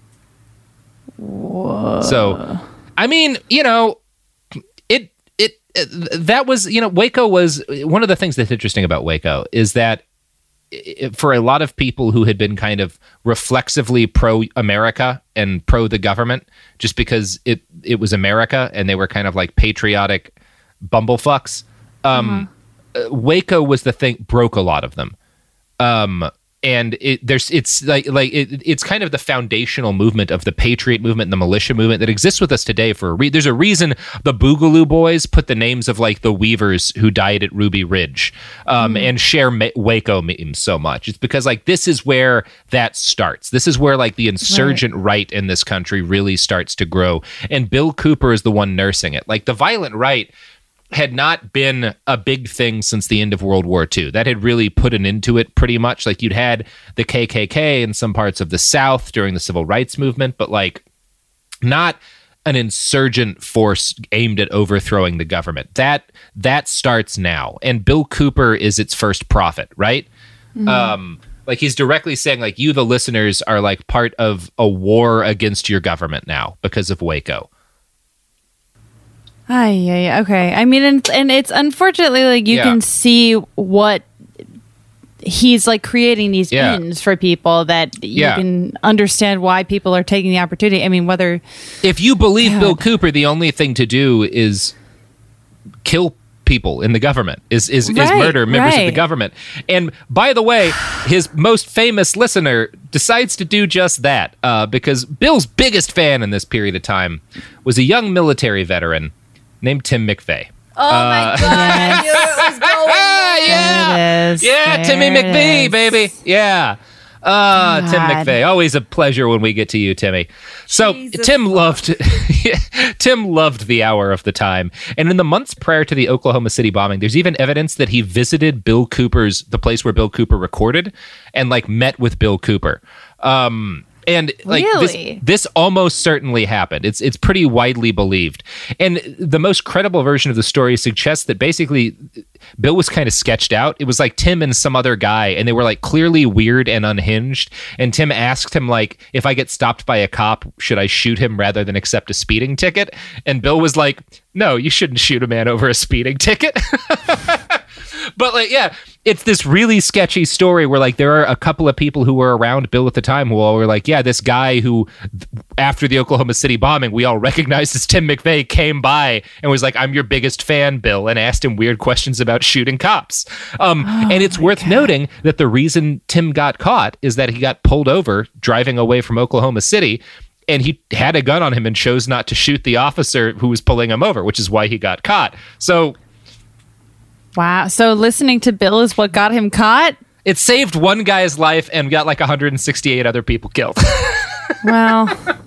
Whoa. So, I mean, you know, it, it it that was, you know, Waco was one of the things that's interesting about Waco is that it, for a lot of people who had been kind of reflexively pro-America and pro the government, just because it it was America and they were kind of like patriotic bumblefucks, um, mm-hmm. Waco was the thing broke a lot of them. Um, And it, there's it's like like it, it's kind of the foundational movement of the patriot movement and the militia movement that exists with us today. For a re- there's a reason the Boogaloo Boys put the names of like the Weavers who died at Ruby Ridge um, mm. and share Ma- Waco memes so much. It's because like this is where that starts. This is where like the insurgent right. right in this country really starts to grow. And Bill Cooper is the one nursing it. Like the violent right had not been a big thing since the end of World War Two. That had really put an end to it pretty much. Like you'd had the K K K in some parts of the South during the Civil Rights Movement, but like not an insurgent force aimed at overthrowing the government. That that starts now. And Bill Cooper is its first prophet, right? Mm-hmm. Um, like he's directly saying like you, the listeners, are like part of a war against your government now because of Waco. Ah, yeah, yeah, okay. I mean, and, and it's unfortunately like you yeah. can see what he's like creating these yeah. ends for people that you yeah. can understand why people are taking the opportunity. I mean, whether if you believe God. Bill Cooper, the only thing to do is kill people in the government, is is, right, is murder members right. of the government. And by the way, his most famous listener decides to do just that uh, because Bill's biggest fan in this period of time was a young military veteran named Tim McVeigh. Oh uh, my God! I knew it was going. yeah, it is. yeah, there Timmy McVeigh, baby, yeah. Uh, Tim McVeigh, always a pleasure when we get to you, Timmy. So Jesus Tim loved, Tim loved the hour of the time, and in the months prior to the Oklahoma City bombing, there's even evidence that he visited Bill Cooper's, the place where Bill Cooper recorded, and like met with Bill Cooper. Um, And like really? this, this almost certainly happened. It's it's pretty widely believed. And the most credible version of the story suggests that basically Bill was kind of sketched out. It was like Tim and some other guy, and they were like clearly weird and unhinged. And Tim asked him like, if I get stopped by a cop, should I shoot him rather than accept a speeding ticket? And Bill was like, no, you shouldn't shoot a man over a speeding ticket. But like, yeah, it's this really sketchy story where like there are a couple of people who were around Bill at the time who all were like, yeah, this guy who after the Oklahoma City bombing, we all recognized as Tim McVeigh came by and was like, I'm your biggest fan, Bill, and asked him weird questions about shooting cops. Um, oh and it's worth God. noting that the reason Tim got caught is that he got pulled over driving away from Oklahoma City, and he had a gun on him and chose not to shoot the officer who was pulling him over, which is why he got caught. So wow. So listening to Bill is what got him caught? It saved one guy's life and got like one hundred sixty-eight other people killed. Well,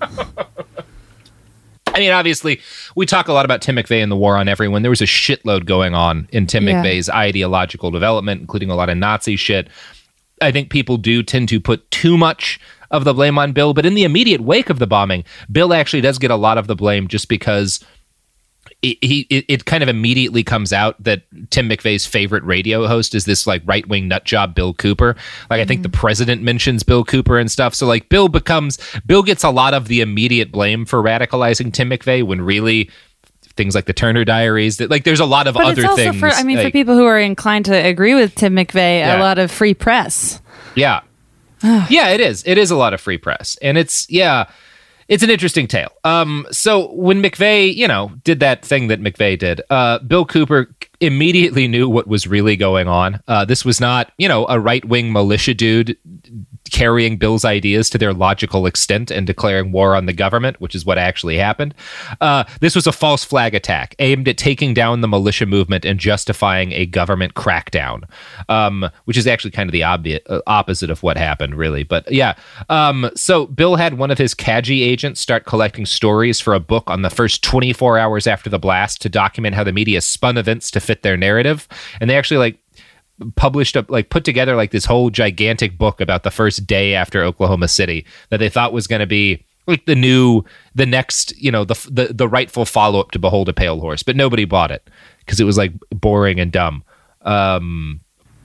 I mean, obviously, we talk a lot about Tim McVeigh and the war on everyone. There was a shitload going on in Tim yeah. McVeigh's ideological development, including a lot of Nazi shit. I think people do tend to put too much of the blame on Bill, but in the immediate wake of the bombing, Bill actually does get a lot of the blame just because It, he it, it kind of immediately comes out that Tim McVeigh's favorite radio host is this like right wing nut job Bill Cooper. Like I think mm-hmm. the president mentions Bill Cooper and stuff. So like Bill becomes Bill gets a lot of the immediate blame for radicalizing Tim McVeigh when really things like the Turner Diaries, that like there's a lot of but other it's also things. For, I mean, like, for people who are inclined to agree with Tim McVeigh, yeah. a lot of free press. Yeah, yeah, it is. It is a lot of free press, and it's yeah. It's an interesting tale. Um, so when McVeigh, you know, did that thing that McVeigh did, uh, Bill Cooper immediately knew what was really going on. Uh, this was not, you know, a right-wing militia dude carrying Bill's ideas to their logical extent and declaring war on the government, which is what actually happened. Uh, this was a false flag attack aimed at taking down the militia movement and justifying a government crackdown, um, which is actually kind of the obvi- uh, opposite of what happened, really. But yeah, um, so Bill had one of his C A G I agents start collecting stories for a book on the first twenty-four hours after the blast to document how the media spun events to fit their narrative. And they actually like published up, like put together like this whole gigantic book about the first day after Oklahoma City that they thought was going to be like the new, the next, you know, the the, the rightful follow-up to Behold a Pale Horse. But nobody bought it because it was like boring and dumb. Um,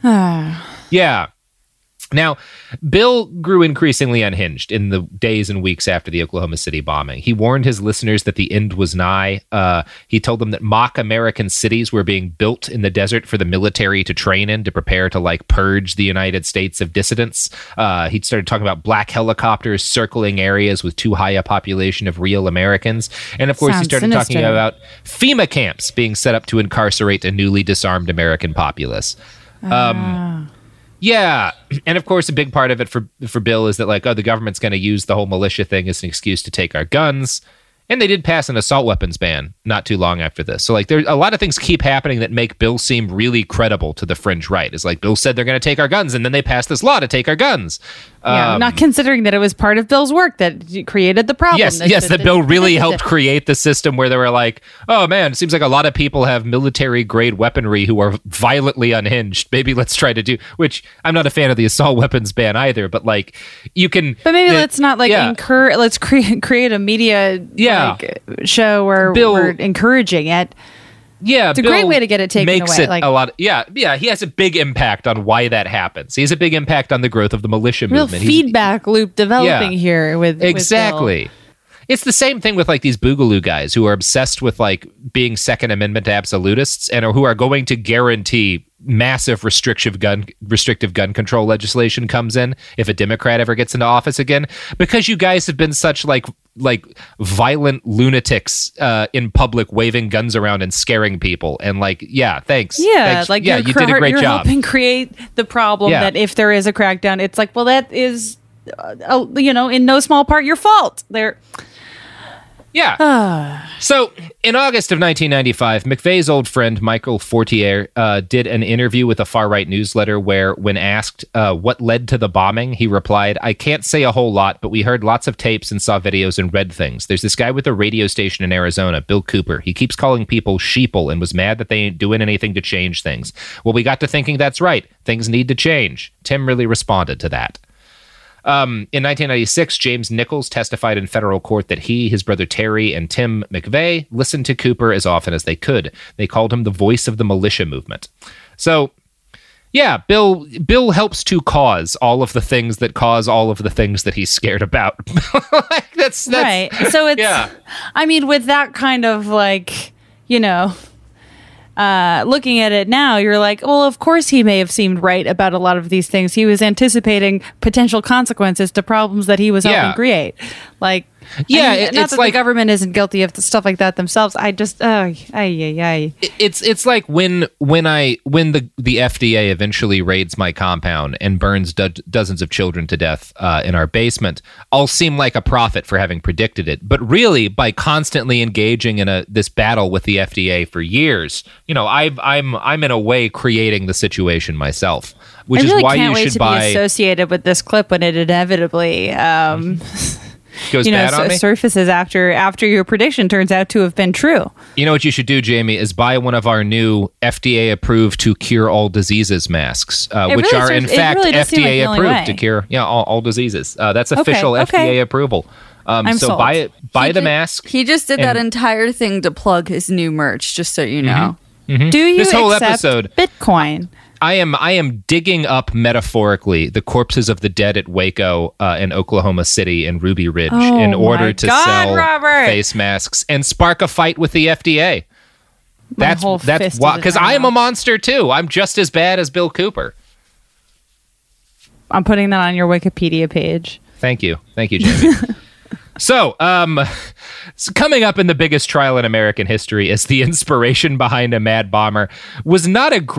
yeah. Now, Bill grew increasingly unhinged in the days and weeks after the Oklahoma City bombing. He warned his listeners that the end was nigh. Uh, he told them that mock American cities were being built in the desert for the military to train in to prepare to, like, purge the United States of dissidents. Uh, he started talking about black helicopters circling areas with too high a population of real Americans. And, of course, Sounds he started sinister. talking about FEMA camps being set up to incarcerate a newly disarmed American populace. Um uh. Yeah, and of course, a big part of it for for Bill is that, like, oh, the government's going to use the whole militia thing as an excuse to take our guns. And they did pass an assault weapons ban not too long after this. So, like, there's a lot of things keep happening that make Bill seem really credible to the fringe right. It's like, Bill said they're going to take our guns, and then they passed this law to take our guns. Yeah, um, not considering that it was part of Bill's work that created the problem. Yes, that, yes, that, that Bill really that, helped create the system where they were like, oh, man, it seems like a lot of people have military-grade weaponry who are violently unhinged. Maybe let's try to do, which I'm not a fan of the assault weapons ban either, but, like, you can... But maybe uh, let's not, like, yeah. incur, let's create create a media yeah. like, show where Bill, we're encouraging it. Yeah, it's a Bill great way to get it taken makes away. It like, a lot. Yeah, yeah, he has a big impact on why that happens. He has a big impact on the growth of the militia real movement. feedback He's, loop developing yeah, here with exactly. With Bill. It's the same thing with, like, these Boogaloo guys who are obsessed with, like, being Second Amendment absolutists and who are going to guarantee massive restrictive gun restrictive gun control legislation comes in if a Democrat ever gets into office again, because you guys have been such like like violent lunatics uh, in public, waving guns around and scaring people. And like, yeah, thanks. Yeah, thanks. like yeah, you did a great you're job. Helping create the problem yeah. that if there is a crackdown, it's like, well, that is, uh, you know, in no small part your fault. They're. Yeah. So in August of nineteen ninety-five, McVeigh's old friend Michael Fortier uh, did an interview with a far-right newsletter where, when asked uh, what led to the bombing, he replied, "I can't say a whole lot, but we heard lots of tapes and saw videos and read things. There's this guy with a radio station in Arizona, Bill Cooper. He keeps calling people sheeple and was mad that they ain't doing anything to change things. Well, we got to thinking that's right. Things need to change." Tim really responded to that. Um, in nineteen ninety-six, James Nichols testified in federal court that he, his brother Terry, and Tim McVeigh listened to Cooper as often as they could. They called him the voice of the militia movement. So, yeah, Bill Bill helps to cause all of the things that cause all of the things that he's scared about. like, that's, that's right. So it's, yeah. I mean, with that kind of like, you know... Uh, looking at it now, you're like, well, of course he may have seemed right about a lot of these things. He was anticipating potential consequences to problems that he was helping yeah. create. Like, yeah, I mean, it, not it's that like the government isn't guilty of stuff like that themselves. I just, oh, ay, ay, ay. It's it's like when when I when the the F D A eventually raids my compound and burns do- dozens of children to death uh, in our basement, I'll seem like a prophet for having predicted it. But really, by constantly engaging in a this battle with the F D A for years, you know, I've I'm I'm in a way creating the situation myself, which I really is why can't you wait should to buy. be associated with this clip when it inevitably. Um, Goes you know, bad on so me? surfaces after after your prediction turns out to have been true. You know what you should do, Jamie, is buy one of our new F D A approved to cure all diseases masks, uh, which really are starts, in fact really F D A like the only approved way. to cure yeah all, all diseases. Uh, that's Okay, official okay. F D A approval. Um, I'm so sold. buy it, buy He the did- mask. He just did and- that entire thing to plug his new merch, just so you know. Mhm. Do you This whole accept episode, Bitcoin? I am I am digging up metaphorically the corpses of the dead at Waco uh, in Oklahoma City and Ruby Ridge Oh in order my to God, sell Robert. face masks and spark a fight with the F D A. My That's whole that's fist why, is because in my I am a mouth. monster too. I'm just as bad as Bill Cooper. I'm putting that on your Wikipedia page. Thank you. Thank you, Jamie. so, um, so coming up in the biggest trial in American history as the inspiration behind a mad bomber was not a great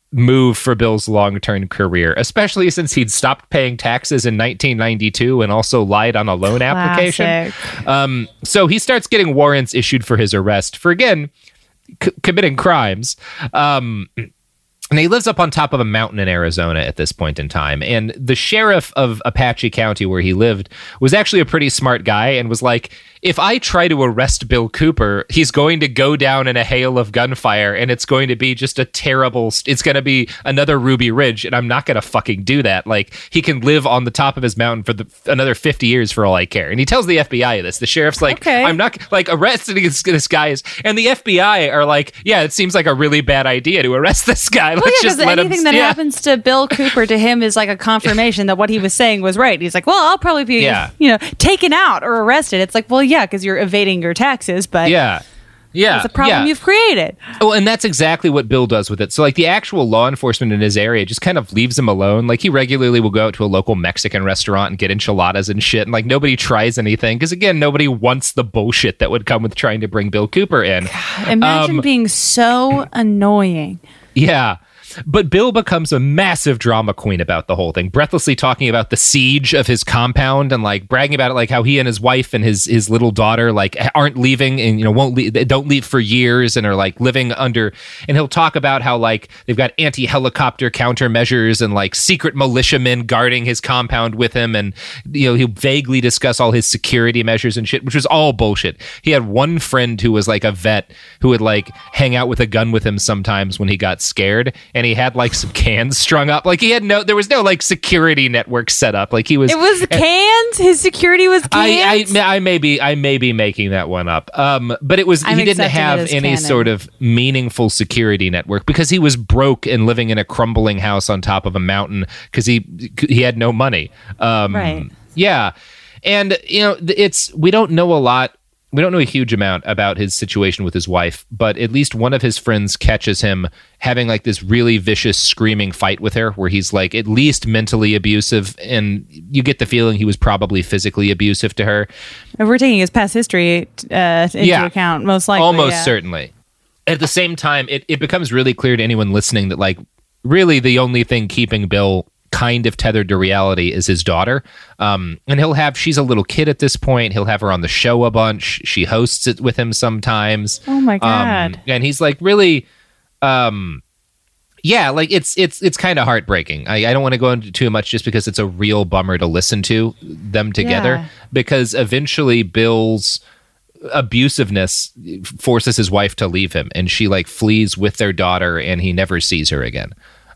move for Bill's long-term career, especially since he'd stopped paying taxes in nineteen ninety-two and also lied on a loan Classic. application. Um, so he starts getting warrants issued for his arrest for, again, c- committing crimes. Um, and he lives up on top of a mountain in Arizona at this point in time. And the sheriff of Apache County, where he lived, was actually a pretty smart guy and was like, if I try to arrest Bill Cooper, he's going to go down in a hail of gunfire, and it's going to be just a terrible, it's going to be another Ruby Ridge, and I'm not going to fucking do that. Like, he can live on the top of his mountain for the, another fifty years for all I care. And he tells the F B I this. The sheriff's like, Okay. I'm not, like, arresting this, this guy is, and the F B I are like, yeah, it seems like a really bad idea to arrest this guy. Let's Well, yeah, just because let him. anything that yeah. happens to Bill Cooper to him is like a confirmation that what he was saying was right. He's like, well, I'll probably be, Yeah. you know, taken out or arrested. It's like, well, yeah, because you're evading your taxes, but Yeah. Yeah. it's a problem yeah. you've created. Oh, and that's exactly what Bill does with it. So, like, the actual law enforcement in his area just kind of leaves him alone. Like, he regularly will go out to a local Mexican restaurant and get enchiladas and shit. And, like, nobody tries anything. Because, again, nobody wants the bullshit that would come with trying to bring Bill Cooper in. Imagine Um, being so annoying. Yeah. But Bill becomes a massive drama queen about the whole thing, breathlessly talking about the siege of his compound and like bragging about it, like how he and his wife and his his little daughter like aren't leaving and you know won't leave, don't leave for years and are like living under. And he'll talk about how like they've got anti-helicopter countermeasures and like secret militiamen guarding his compound with him, and you know he'll vaguely discuss all his security measures and shit, which was all bullshit. He had one friend who was like a vet who would like hang out with a gun with him sometimes when he got scared. And he had like some cans strung up. Like he had no, there was no like security network set up. Like he was. It was cans. His security was cans. I, I, I may be, I may be making that one up. Um, but it was I'm he didn't accepting it have as any canon. sort of meaningful security network because he was broke and living in a crumbling house on top of a mountain because he he had no money. Um, Right. Yeah, and you know it's we don't know a lot. We don't know a huge amount about his situation with his wife, but at least one of his friends catches him having like this really vicious screaming fight with her where he's like at least mentally abusive, and you get the feeling he was probably physically abusive to her. If we're taking his past history uh, into Yeah. account, most likely. Almost yeah. certainly. At the same time, it, it becomes really clear to anyone listening that like really the only thing keeping Bill kind of tethered to reality is his daughter. Um, and he'll have, she's a little kid at this point. He'll have her on the show a bunch. She hosts it with him sometimes. Oh my Um, God. and he's like really, um, yeah, like it's, it's, it's kind of heartbreaking. I, I don't want to go into too much just because it's a real bummer to listen to them together Yeah. because eventually Bill's abusiveness forces his wife to leave him and she like flees with their daughter and he never sees her again.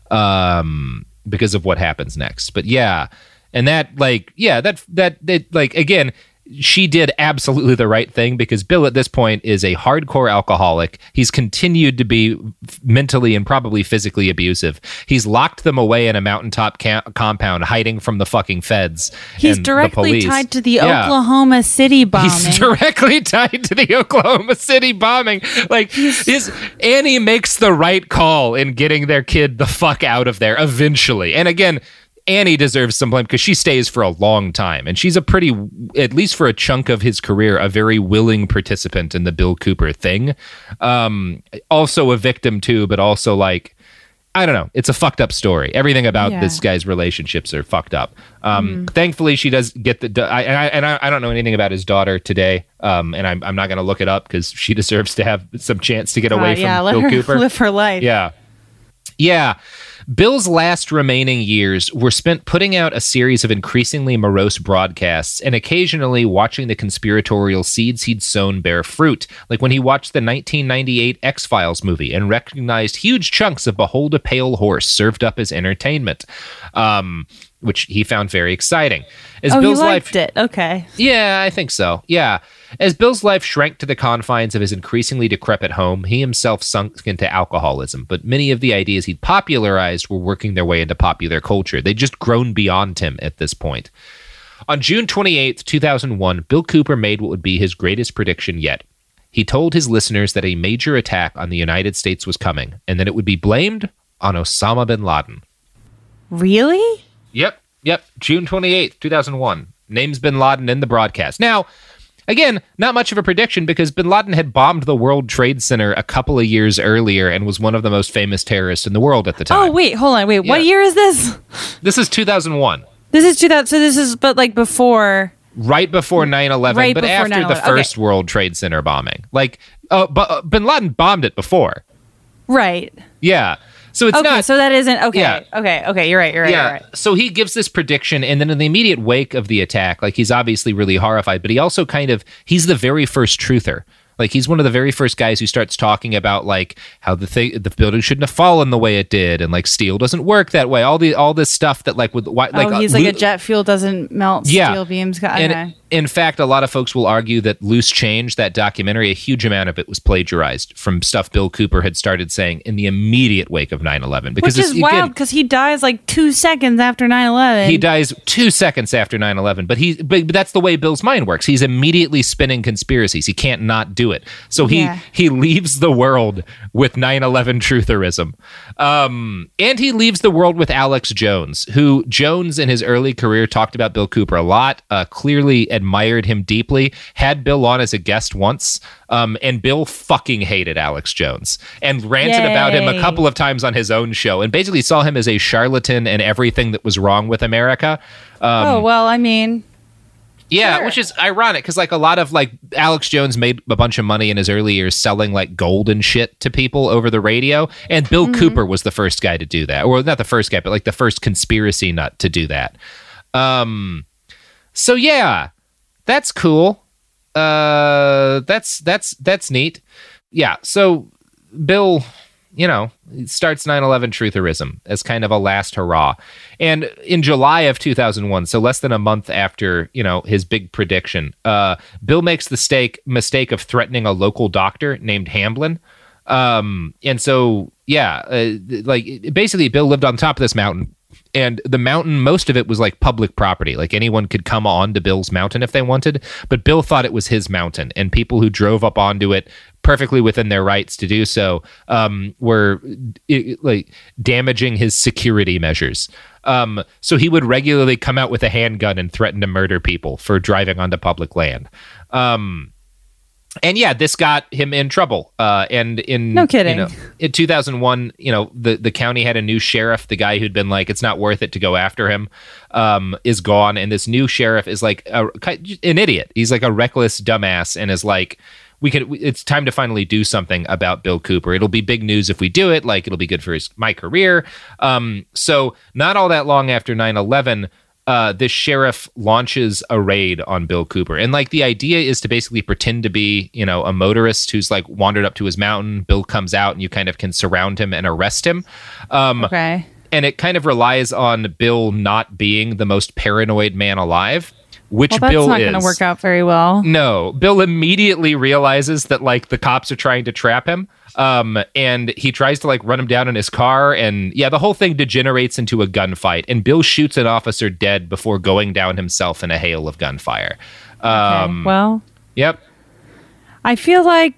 Um, because of what happens next. But yeah, and that like, yeah, that, that, that like, again, she did absolutely the right thing because Bill at this point is a hardcore alcoholic. He's continued to be mentally and probably physically abusive. He's locked them away in a mountaintop ca- compound, hiding from the fucking feds. He's and directly the police. tied to the Yeah. Oklahoma City bombing. He's directly tied to the Oklahoma City bombing. Like, his, Annie makes the right call in getting their kid the fuck out of there eventually. And again, Annie deserves some blame because she stays for a long time. And she's a pretty, at least for a chunk of his career, a very willing participant in the Bill Cooper thing. Um, also a victim too, but also like, I don't know. It's a fucked up story. Everything about Yeah. this guy's relationships are fucked up. Um, Mm-hmm. Thankfully, she does get the. I, I, and I, I don't know anything about his daughter today, um, and I'm, I'm not going to look it up because she deserves to have some chance to get away God, from yeah, let Bill her Cooper. live her life. Yeah, yeah. Bill's last remaining years were spent putting out a series of increasingly morose broadcasts and occasionally watching the conspiratorial seeds he'd sown bear fruit, like when he watched the nineteen ninety-eight X-Files movie and recognized huge chunks of Behold a Pale Horse served up as entertainment, um, which he found very exciting. As oh, Bill's he liked life, it. Okay. yeah, I think so. Yeah. As Bill's life shrank to the confines of his increasingly decrepit home, he himself sunk into alcoholism, but many of the ideas he'd popularized were working their way into popular culture. They'd just grown beyond him at this point. On June twenty-eighth, two thousand one, Bill Cooper made what would be his greatest prediction yet. He told his listeners that a major attack on the United States was coming, and that it would be blamed on Osama bin Laden. Really? Yep, yep. June twenty-eighth, two thousand one. Names bin Laden in the broadcast. Now, Again, not much of a prediction because bin Laden had bombed the World Trade Center a couple of years earlier and was one of the most famous terrorists in the world at the time. Oh, wait, hold on. Wait, Yeah. what year is this? This is two thousand one. This is two thousand. So this is, but like before. Right before nine eleven, Right but before after nine the eleven. first World Trade Center bombing. Like, uh, but uh, bin Laden bombed it before. Right. Yeah. So it's okay, not. so that isn't. Okay. Yeah. Okay. Okay. You're right. You're right. yeah. You're right. So he gives this prediction, and then in the immediate wake of the attack, like he's obviously really horrified, but he also kind of he's the very first truther. Like he's one of the very first guys who starts talking about like how the thing, the building shouldn't have fallen the way it did, and like steel doesn't work that way. All the all this stuff that like with why, like oh, he's uh, like lo- a jet fuel doesn't melt Yeah. steel beams. Okay. And in fact, a lot of folks will argue that Loose Change, that documentary, a huge amount of it was plagiarized from stuff Bill Cooper had started saying in the immediate wake of nine eleven. Because Which is it's- wild again, because he dies like two seconds after nine eleven. he dies two seconds after nine eleven, but he but, but that's the way Bill's mind works. He's immediately spinning conspiracies. He can't not do it. So he Yeah. he leaves the world with nine eleven trutherism. Um, and he leaves the world with Alex Jones, who Jones in his early career talked about Bill Cooper a lot, uh, clearly admired him deeply, had Bill on as a guest once, um, and Bill fucking hated Alex Jones and ranted Yay. about him a couple of times on his own show and basically saw him as a charlatan and everything that was wrong with America. Um, oh well, I mean, yeah, sure. which is ironic because like a lot of like Alex Jones made a bunch of money in his early years selling like gold and shit to people over the radio, and Bill Mm-hmm. Cooper was the first guy to do that, or not the first guy, but like the first conspiracy nut to do that. Um, so yeah, that's cool. Uh, that's that's that's neat. Yeah, so Bill, you know, starts nine eleven trutherism as kind of a last hurrah. And in July of two thousand one, so less than a month after, you know, his big prediction, uh, Bill makes the stake, mistake of threatening a local doctor named Hamblin. Um, and so, yeah, uh, like basically Bill lived on top of this mountain. And the mountain, most of it was like public property. Like anyone could come on to Bill's mountain if they wanted. But Bill thought it was his mountain. And people who drove up onto it, perfectly within their rights to do so, um, were i- like damaging his security measures. Um, so he would regularly come out with a handgun and threaten to murder people for driving onto public land. Um, and yeah, this got him in trouble. Uh, and in No kidding. You know, in two thousand one, you know, the, the county had a new sheriff. The guy who'd been like, it's not worth it to go after him, um, is gone. And this new sheriff is like a, an idiot. He's like a reckless dumbass and is like, we could, it's time to finally do something about Bill Cooper. It'll be big news if we do it. Like it'll be good for his, my career. Um, so not all that long after nine eleven, uh, this sheriff launches a raid on Bill Cooper. And like the idea is to basically pretend to be, you know, a motorist who's like wandered up to his mountain. Bill comes out and you kind of can surround him and arrest him. Um, okay. And it kind of relies on Bill not being the most paranoid man alive, which Well, that's Bill not is. going to work out very well. No, Bill immediately realizes that like the cops are trying to trap him. Um, and he tries to like run him down in his car. And yeah, the whole thing degenerates into a gunfight. And Bill shoots an officer dead before going down himself in a hail of gunfire. Um, Okay, well, yep. I feel like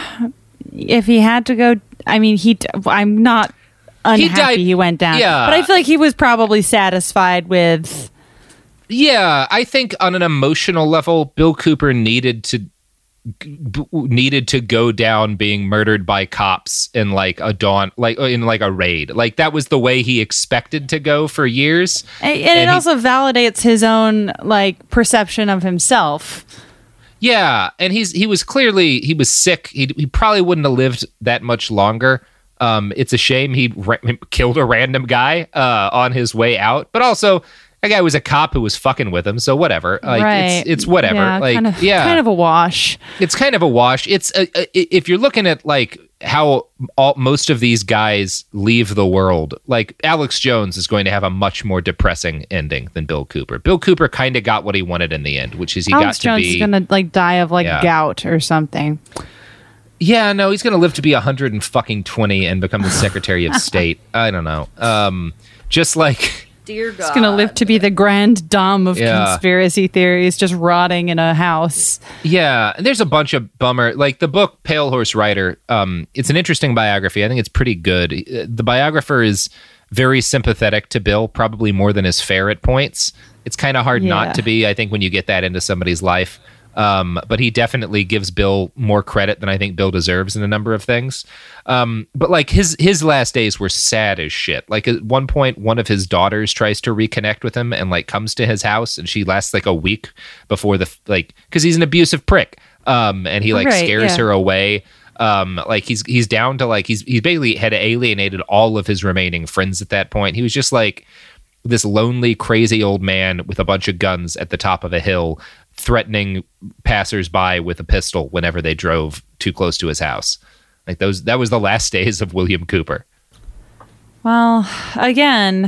if he had to go, I mean, he. I'm not unhappy died- he went down. yeah. But I feel like he was probably satisfied with. Yeah, I think on an emotional level, Bill Cooper needed to b- needed to go down being murdered by cops in like a dawn, like in like a raid. Like that was the way he expected to go for years. And, and, And it he- also validates his own like perception of himself. Yeah, and he's he was clearly he was sick. He he probably wouldn't have lived that much longer. Um, it's a shame he ra- killed a random guy uh, on his way out, but also. That guy was a cop who was fucking with him, so whatever. Like, right. It's, it's whatever. Yeah, like, kind of, yeah, kind of a wash. It's kind of a wash. It's a, a, if you're looking at like how all, most of these guys leave the world, like Alex Jones is going to have a much more depressing ending than Bill Cooper. Bill Cooper kind of got what he wanted in the end, which is he Alex got to Jones be. is gonna like die of like Yeah. gout or something. Yeah, no, he's going to live to be one hundred and fucking twenty and become the Secretary of State. I don't know. Um, just like. Dear God. He's gonna live to be the grand dame of Yeah. conspiracy theories, just rotting in a house. Yeah, and there's a bunch of bummer. Like the book Pale Horse Rider, um, it's an interesting biography. I think it's pretty good. Uh, The biographer is very sympathetic to Bill, probably more than is fair at points. It's kind of hard Yeah. not to be, I think, when you get that into somebody's life. Um, but he definitely gives Bill more credit than I think Bill deserves in a number of things. Um, but like his his last days were sad as shit. Like at one point, one of his daughters tries to reconnect with him and like comes to his house, and she lasts like a week before the like because he's an abusive prick. Um, and he like Right, scares yeah. her away. Um, like he's he's down to like he's he's basically had alienated all of his remaining friends at that point. He was just like this lonely, crazy old man with a bunch of guns at the top of a hill, threatening passersby with a pistol whenever they drove too close to his house. Like those, that was the last days of William Cooper. Well, again,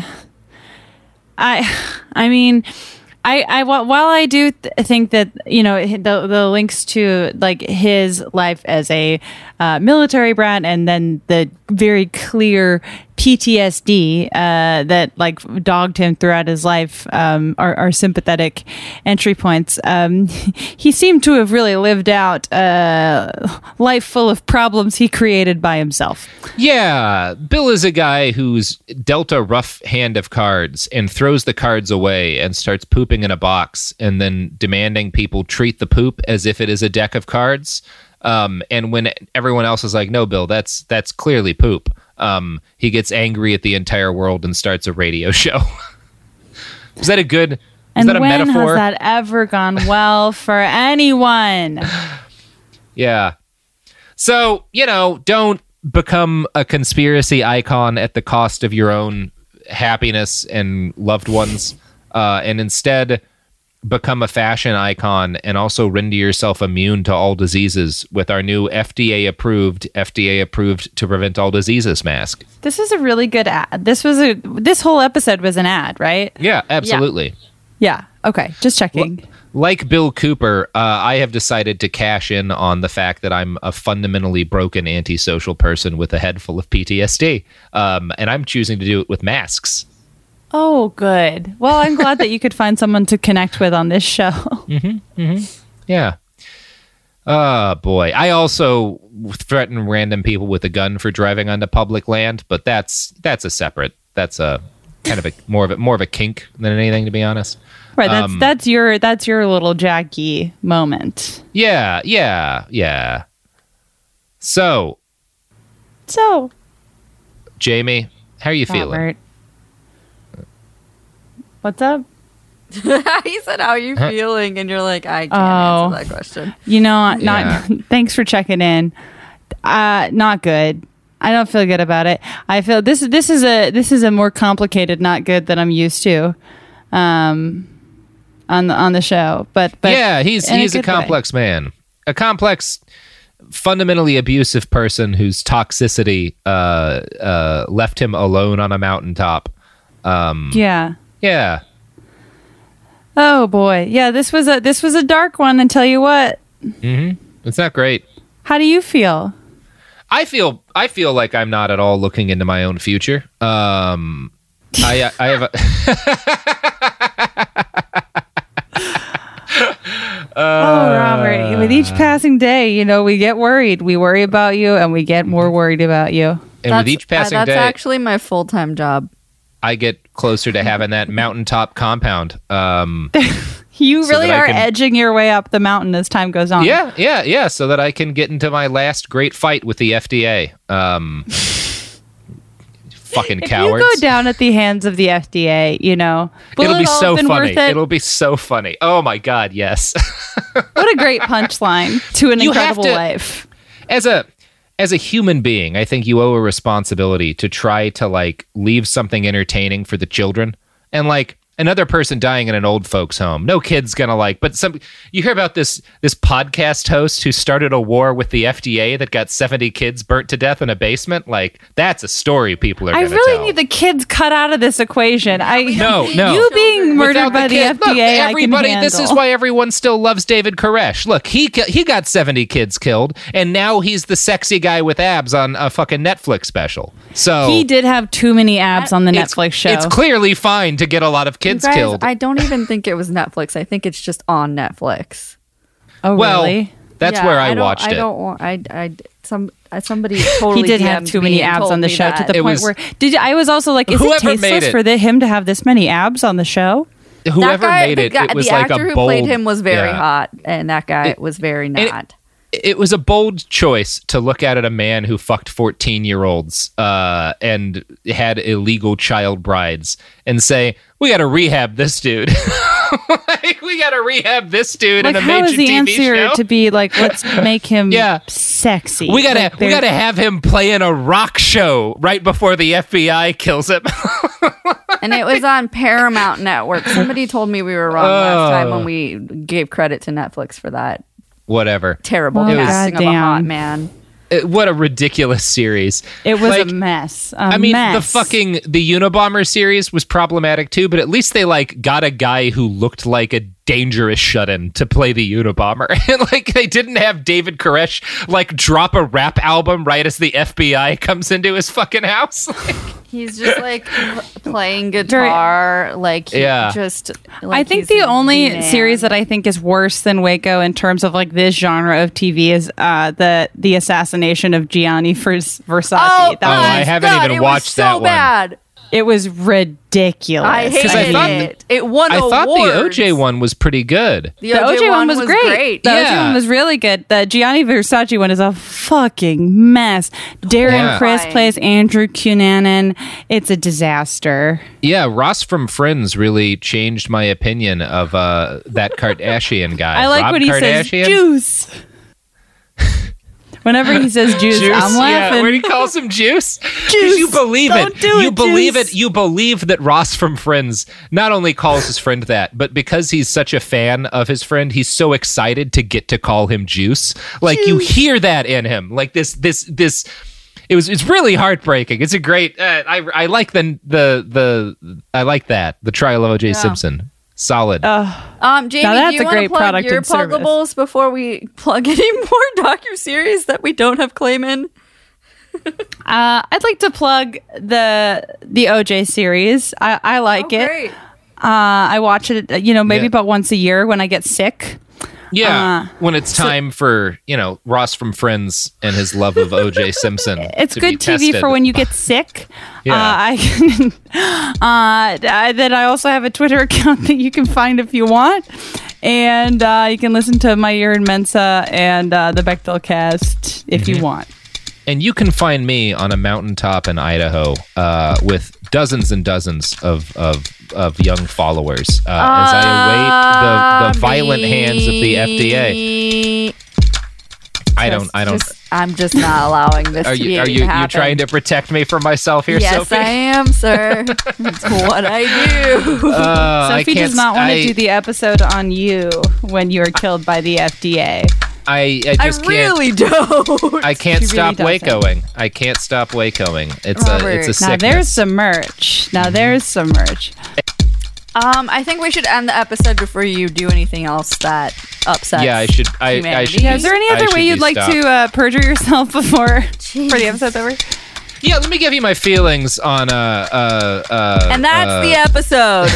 I, I mean, I, I, while I do th- think that, you know, the the links to like his life as a uh, military brat and then the very clear P T S D uh, that like dogged him throughout his life um, are, are sympathetic entry points. Um, he seemed to have really lived out a life full of problems he created by himself. Yeah, Bill is a guy who's dealt a rough hand of cards and throws the cards away and starts pooping in a box and then demanding people treat the poop as if it is a deck of cards. Um, and when everyone else is like, no, Bill, that's that's clearly poop. Um, he gets angry at the entire world and starts a radio show. Is that a good? Is and that a when metaphor? has that ever gone well for anyone? Yeah. So, you know, don't become a conspiracy icon at the cost of your own happiness and loved ones, uh, and instead become a fashion icon and also render yourself immune to all diseases with our new F D A approved, F D A approved to prevent all diseases mask. This is a really good ad. This was a. This whole episode was an ad, right? Yeah, absolutely. Yeah. Okay. Just checking. Like Bill Cooper, uh, I have decided to cash in on the fact that I'm a fundamentally broken antisocial person with a head full of P T S D. Um, and I'm choosing to do it with masks. Oh, good. Well, I'm glad that you could find someone to connect with on this show. Mm-hmm, mm-hmm. Yeah. Oh, boy. I also threaten random people with a gun for driving onto public land, but that's that's a separate, that's a kind of a more of a more of a kink than anything, to be honest. Right. That's Um, that's your that's your little Jackie moment. Yeah, yeah, yeah. So, So, Jamie, how are you feeling? Robert, what's up? He said, "How are you Huh? feeling?" And you're like, "I can't Oh. answer that question." You know, not. Yeah. Thanks for checking in. Uh, not good. I don't feel good about it. I feel this. This is a this is a more complicated not good than I'm used to, um, on the on the show. But but yeah, he's in he's a good way. complex man, a complex, fundamentally abusive person whose toxicity uh, uh, left him alone on a mountaintop. Um, Yeah. yeah, Oh boy. Yeah. This was a this was a dark one. And tell you what. mm-hmm. It's not great. How do you feel? I feel I feel like I'm not at all looking into my own future. Um, I I have a. Oh, Robert, with each passing day, you know, we get worried. We worry about you and we get more worried about you. And That's- with each passing uh, that's day, actually my full time job. I get closer to having that mountaintop compound. Um, You So really that I are can- edging your way up the mountain as time goes on. yeah, yeah, yeah. So that I can get into my last great fight with the F D A. Um, fucking If cowards. you go down at the hands of the F D A, you know, will It'll it be all so have been funny. worth it? It'll be so funny. Oh my god, yes. What a great punchline to an You have incredible to- life. as a as a human being, I think you owe a responsibility to try to like leave something entertaining for the children. And like another person dying in an old folks home, no kid's gonna like. But some you hear about this this podcast host who started a war with the F D A that got seventy kids burnt to death in a basement. Like that's a story people are. I gonna really tell. need the kids cut out of this equation. I No, no. You being murdered Without by the, kid- F D A, Look, I everybody, can this is handle. why everyone still loves David Koresh. Look, he ki- he got seventy kids killed, and now he's the sexy guy with abs on a fucking Netflix special. So He did have too many abs on the it's- Netflix show. It's clearly fine to get a lot of You kids guys, killed. I don't even think it was Netflix. I think it's just on Netflix. Oh, well, really? that's Yeah, where I, don't, watched I it. don't want. I. I. Some. uh, Somebody totally. He did have D M'd too me many and abs told on the me show to that. the It point was- where did you, I was also like, is Whoever it made tasteless it- for the, him to have this many abs on the show? whoever that guy, made the it, guy, it was the like actor a who bold. played him was very yeah. hot, and that guy It- was very it- not. It was a bold choice to look at a man who fucked fourteen-year-olds uh, and had illegal child brides and say, we got to rehab this dude. Like, we got to rehab this dude Like, in a how major is the T V answer show. to be like, let's make him Yeah. sexy? We gotta, Like, we they're- gotta have him play in a rock show right before the F B I kills him. And it was on Paramount Network. Somebody told me we were wrong last time Oh. when we gave credit to Netflix for that Whatever. terrible Oh, casting of a goddamn. hot man. It- what a ridiculous series. It was Like, a mess. A I mean, mess. the fucking the Unabomber series was problematic too, but at least they like got a guy who looked like a dangerous shut-in to play the Unabomber. And like they didn't have David Koresh like drop a rap album right as the F B I comes into his fucking house. He's just like p- playing guitar, like he Yeah. just. Like I think he's the a only man. series that I think is worse than Waco in terms of like this genre of T V is uh, the the assassination of Gianni Vers- Versace. Oh, That Oh, was- I haven't God, even it watched was so that one. bad. It was ridiculous. I hated I thought it. It won I awards. thought the O J one was pretty good. The, The O J one was great. The O J Yeah. one was really good. The Gianni Versace one is a fucking mess. Darren Yeah. Criss Fine. plays Andrew Cunanan. It's a disaster. Yeah, Ross from Friends really changed my opinion of uh, that Kardashian guy. I like Rob when he Kardashian? says juice. Whenever he says juice, Juice, I'm yeah, laughing. when he calls him juice, 'Cause Juice. you believe Don't it. do you it, believe Juice. it. You believe that Ross from Friends not only calls his friend that, but because he's such a fan of his friend, he's so excited to get to call him Juice. Like you hear that in him. Like this, this, this. It was. It's really heartbreaking. It's a great. Uh, I I like the the the. I like that the trial of O J Simpson. Solid. Um, Jamie, Now do that's you a want to great plug product your and service. pluggables before we plug any more docuseries that we don't have claim in? Uh, I'd like to plug the the O J series. I, I like Oh, it. great. Uh, I watch it, you know, maybe Yeah. about once a year when I get sick. Yeah, Uh, when it's time for, you know, Ross from Friends and his love of O J Simpson. It's to be good T V tested. for when you get sick. Yeah. Uh, I can, uh, I- then I also have a Twitter account that you can find if you want. And uh, you can listen to My Year in Mensa and uh, the Bechdel cast if Mm-hmm. you want. And you can find me on a mountaintop in Idaho uh, with dozens and dozens of of, of young followers uh, as I await the, the violent hands of the F D A. I don't. I don't. Just- I'm just not allowing this Are to be you are to you you happen. trying to protect me from myself here, Yes, Sophie? I am, sir. That's what I do. Uh, I Sophie can't does not want I- to do the episode on you when you are killed by the F D A. I, I I just can't. really don't. I can't She really stop doesn't. Wacoing. I can't stop Wacoing. It's a Robert. it's a Now sickness. there's some merch. Now there's some merch. Um, I think we should end the episode before you do anything else that upsets. Yeah, I should. I, I humanity. should. Yeah, be- is there any I other should way be you'd like stopped. to uh, perjure yourself before before the episode's over? Yeah, let me give you my feelings on uh uh uh. And that's uh, the episode.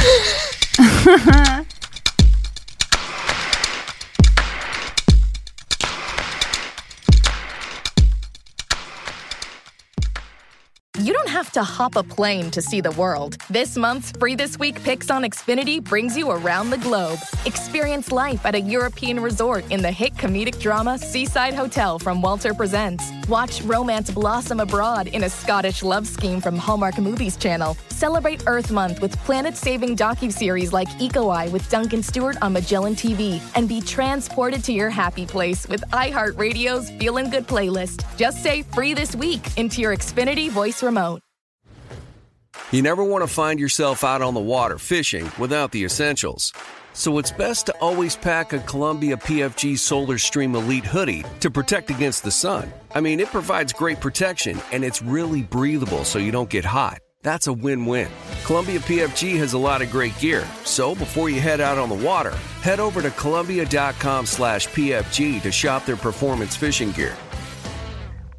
You don't have to hop a plane to see the world. This month's Free This Week Picks on Xfinity brings you around the globe. Experience life at a European resort in the hit comedic drama Seaside Hotel from Walter Presents. Watch romance blossom abroad in a Scottish love scheme from Hallmark Movies Channel. Celebrate Earth Month with planet-saving docuseries like Eco Eye with Duncan Stewart on Magellan T V. And be transported to your happy place with iHeartRadio's Feelin' Good playlist. Just say Free This Week into your Xfinity voice remote. You never want to find yourself out on the water fishing without the essentials. So it's best to always pack a Columbia P F G Solar Stream Elite hoodie to protect against the sun. I mean, it provides great protection and it's really breathable so you don't get hot. That's a win-win. Columbia P F G has a lot of great gear. So before you head out on the water, head over to Columbia.com slash PFG to shop their performance fishing gear.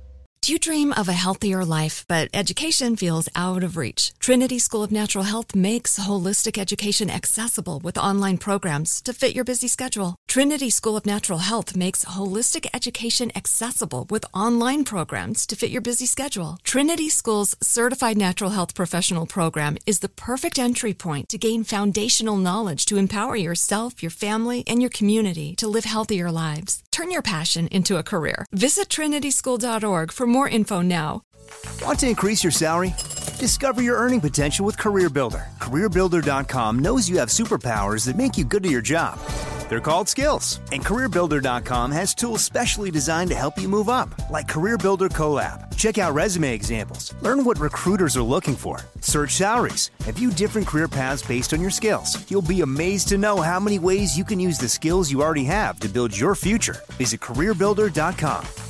Do you dream of a healthier life, but education feels out of reach? Trinity School of Natural Health makes holistic education accessible with online programs to fit your busy schedule. Trinity School of Natural Health makes holistic education accessible with online programs to fit your busy schedule. Trinity School's Certified Natural Health Professional Program is the perfect entry point to gain foundational knowledge to empower yourself, your family, and your community to live healthier lives. Turn your passion into a career. Visit trinity school dot org for more info now. Want to increase your salary? Discover your earning potential with CareerBuilder. CareerBuilder dot com knows you have superpowers that make you good at your job. They're called skills. And CareerBuilder dot com has tools specially designed to help you move up, like CareerBuilder Collab. Check out resume examples. Learn what recruiters are looking for. Search salaries. And view different career paths based on your skills. You'll be amazed to know how many ways you can use the skills you already have to build your future. Visit CareerBuilder dot com.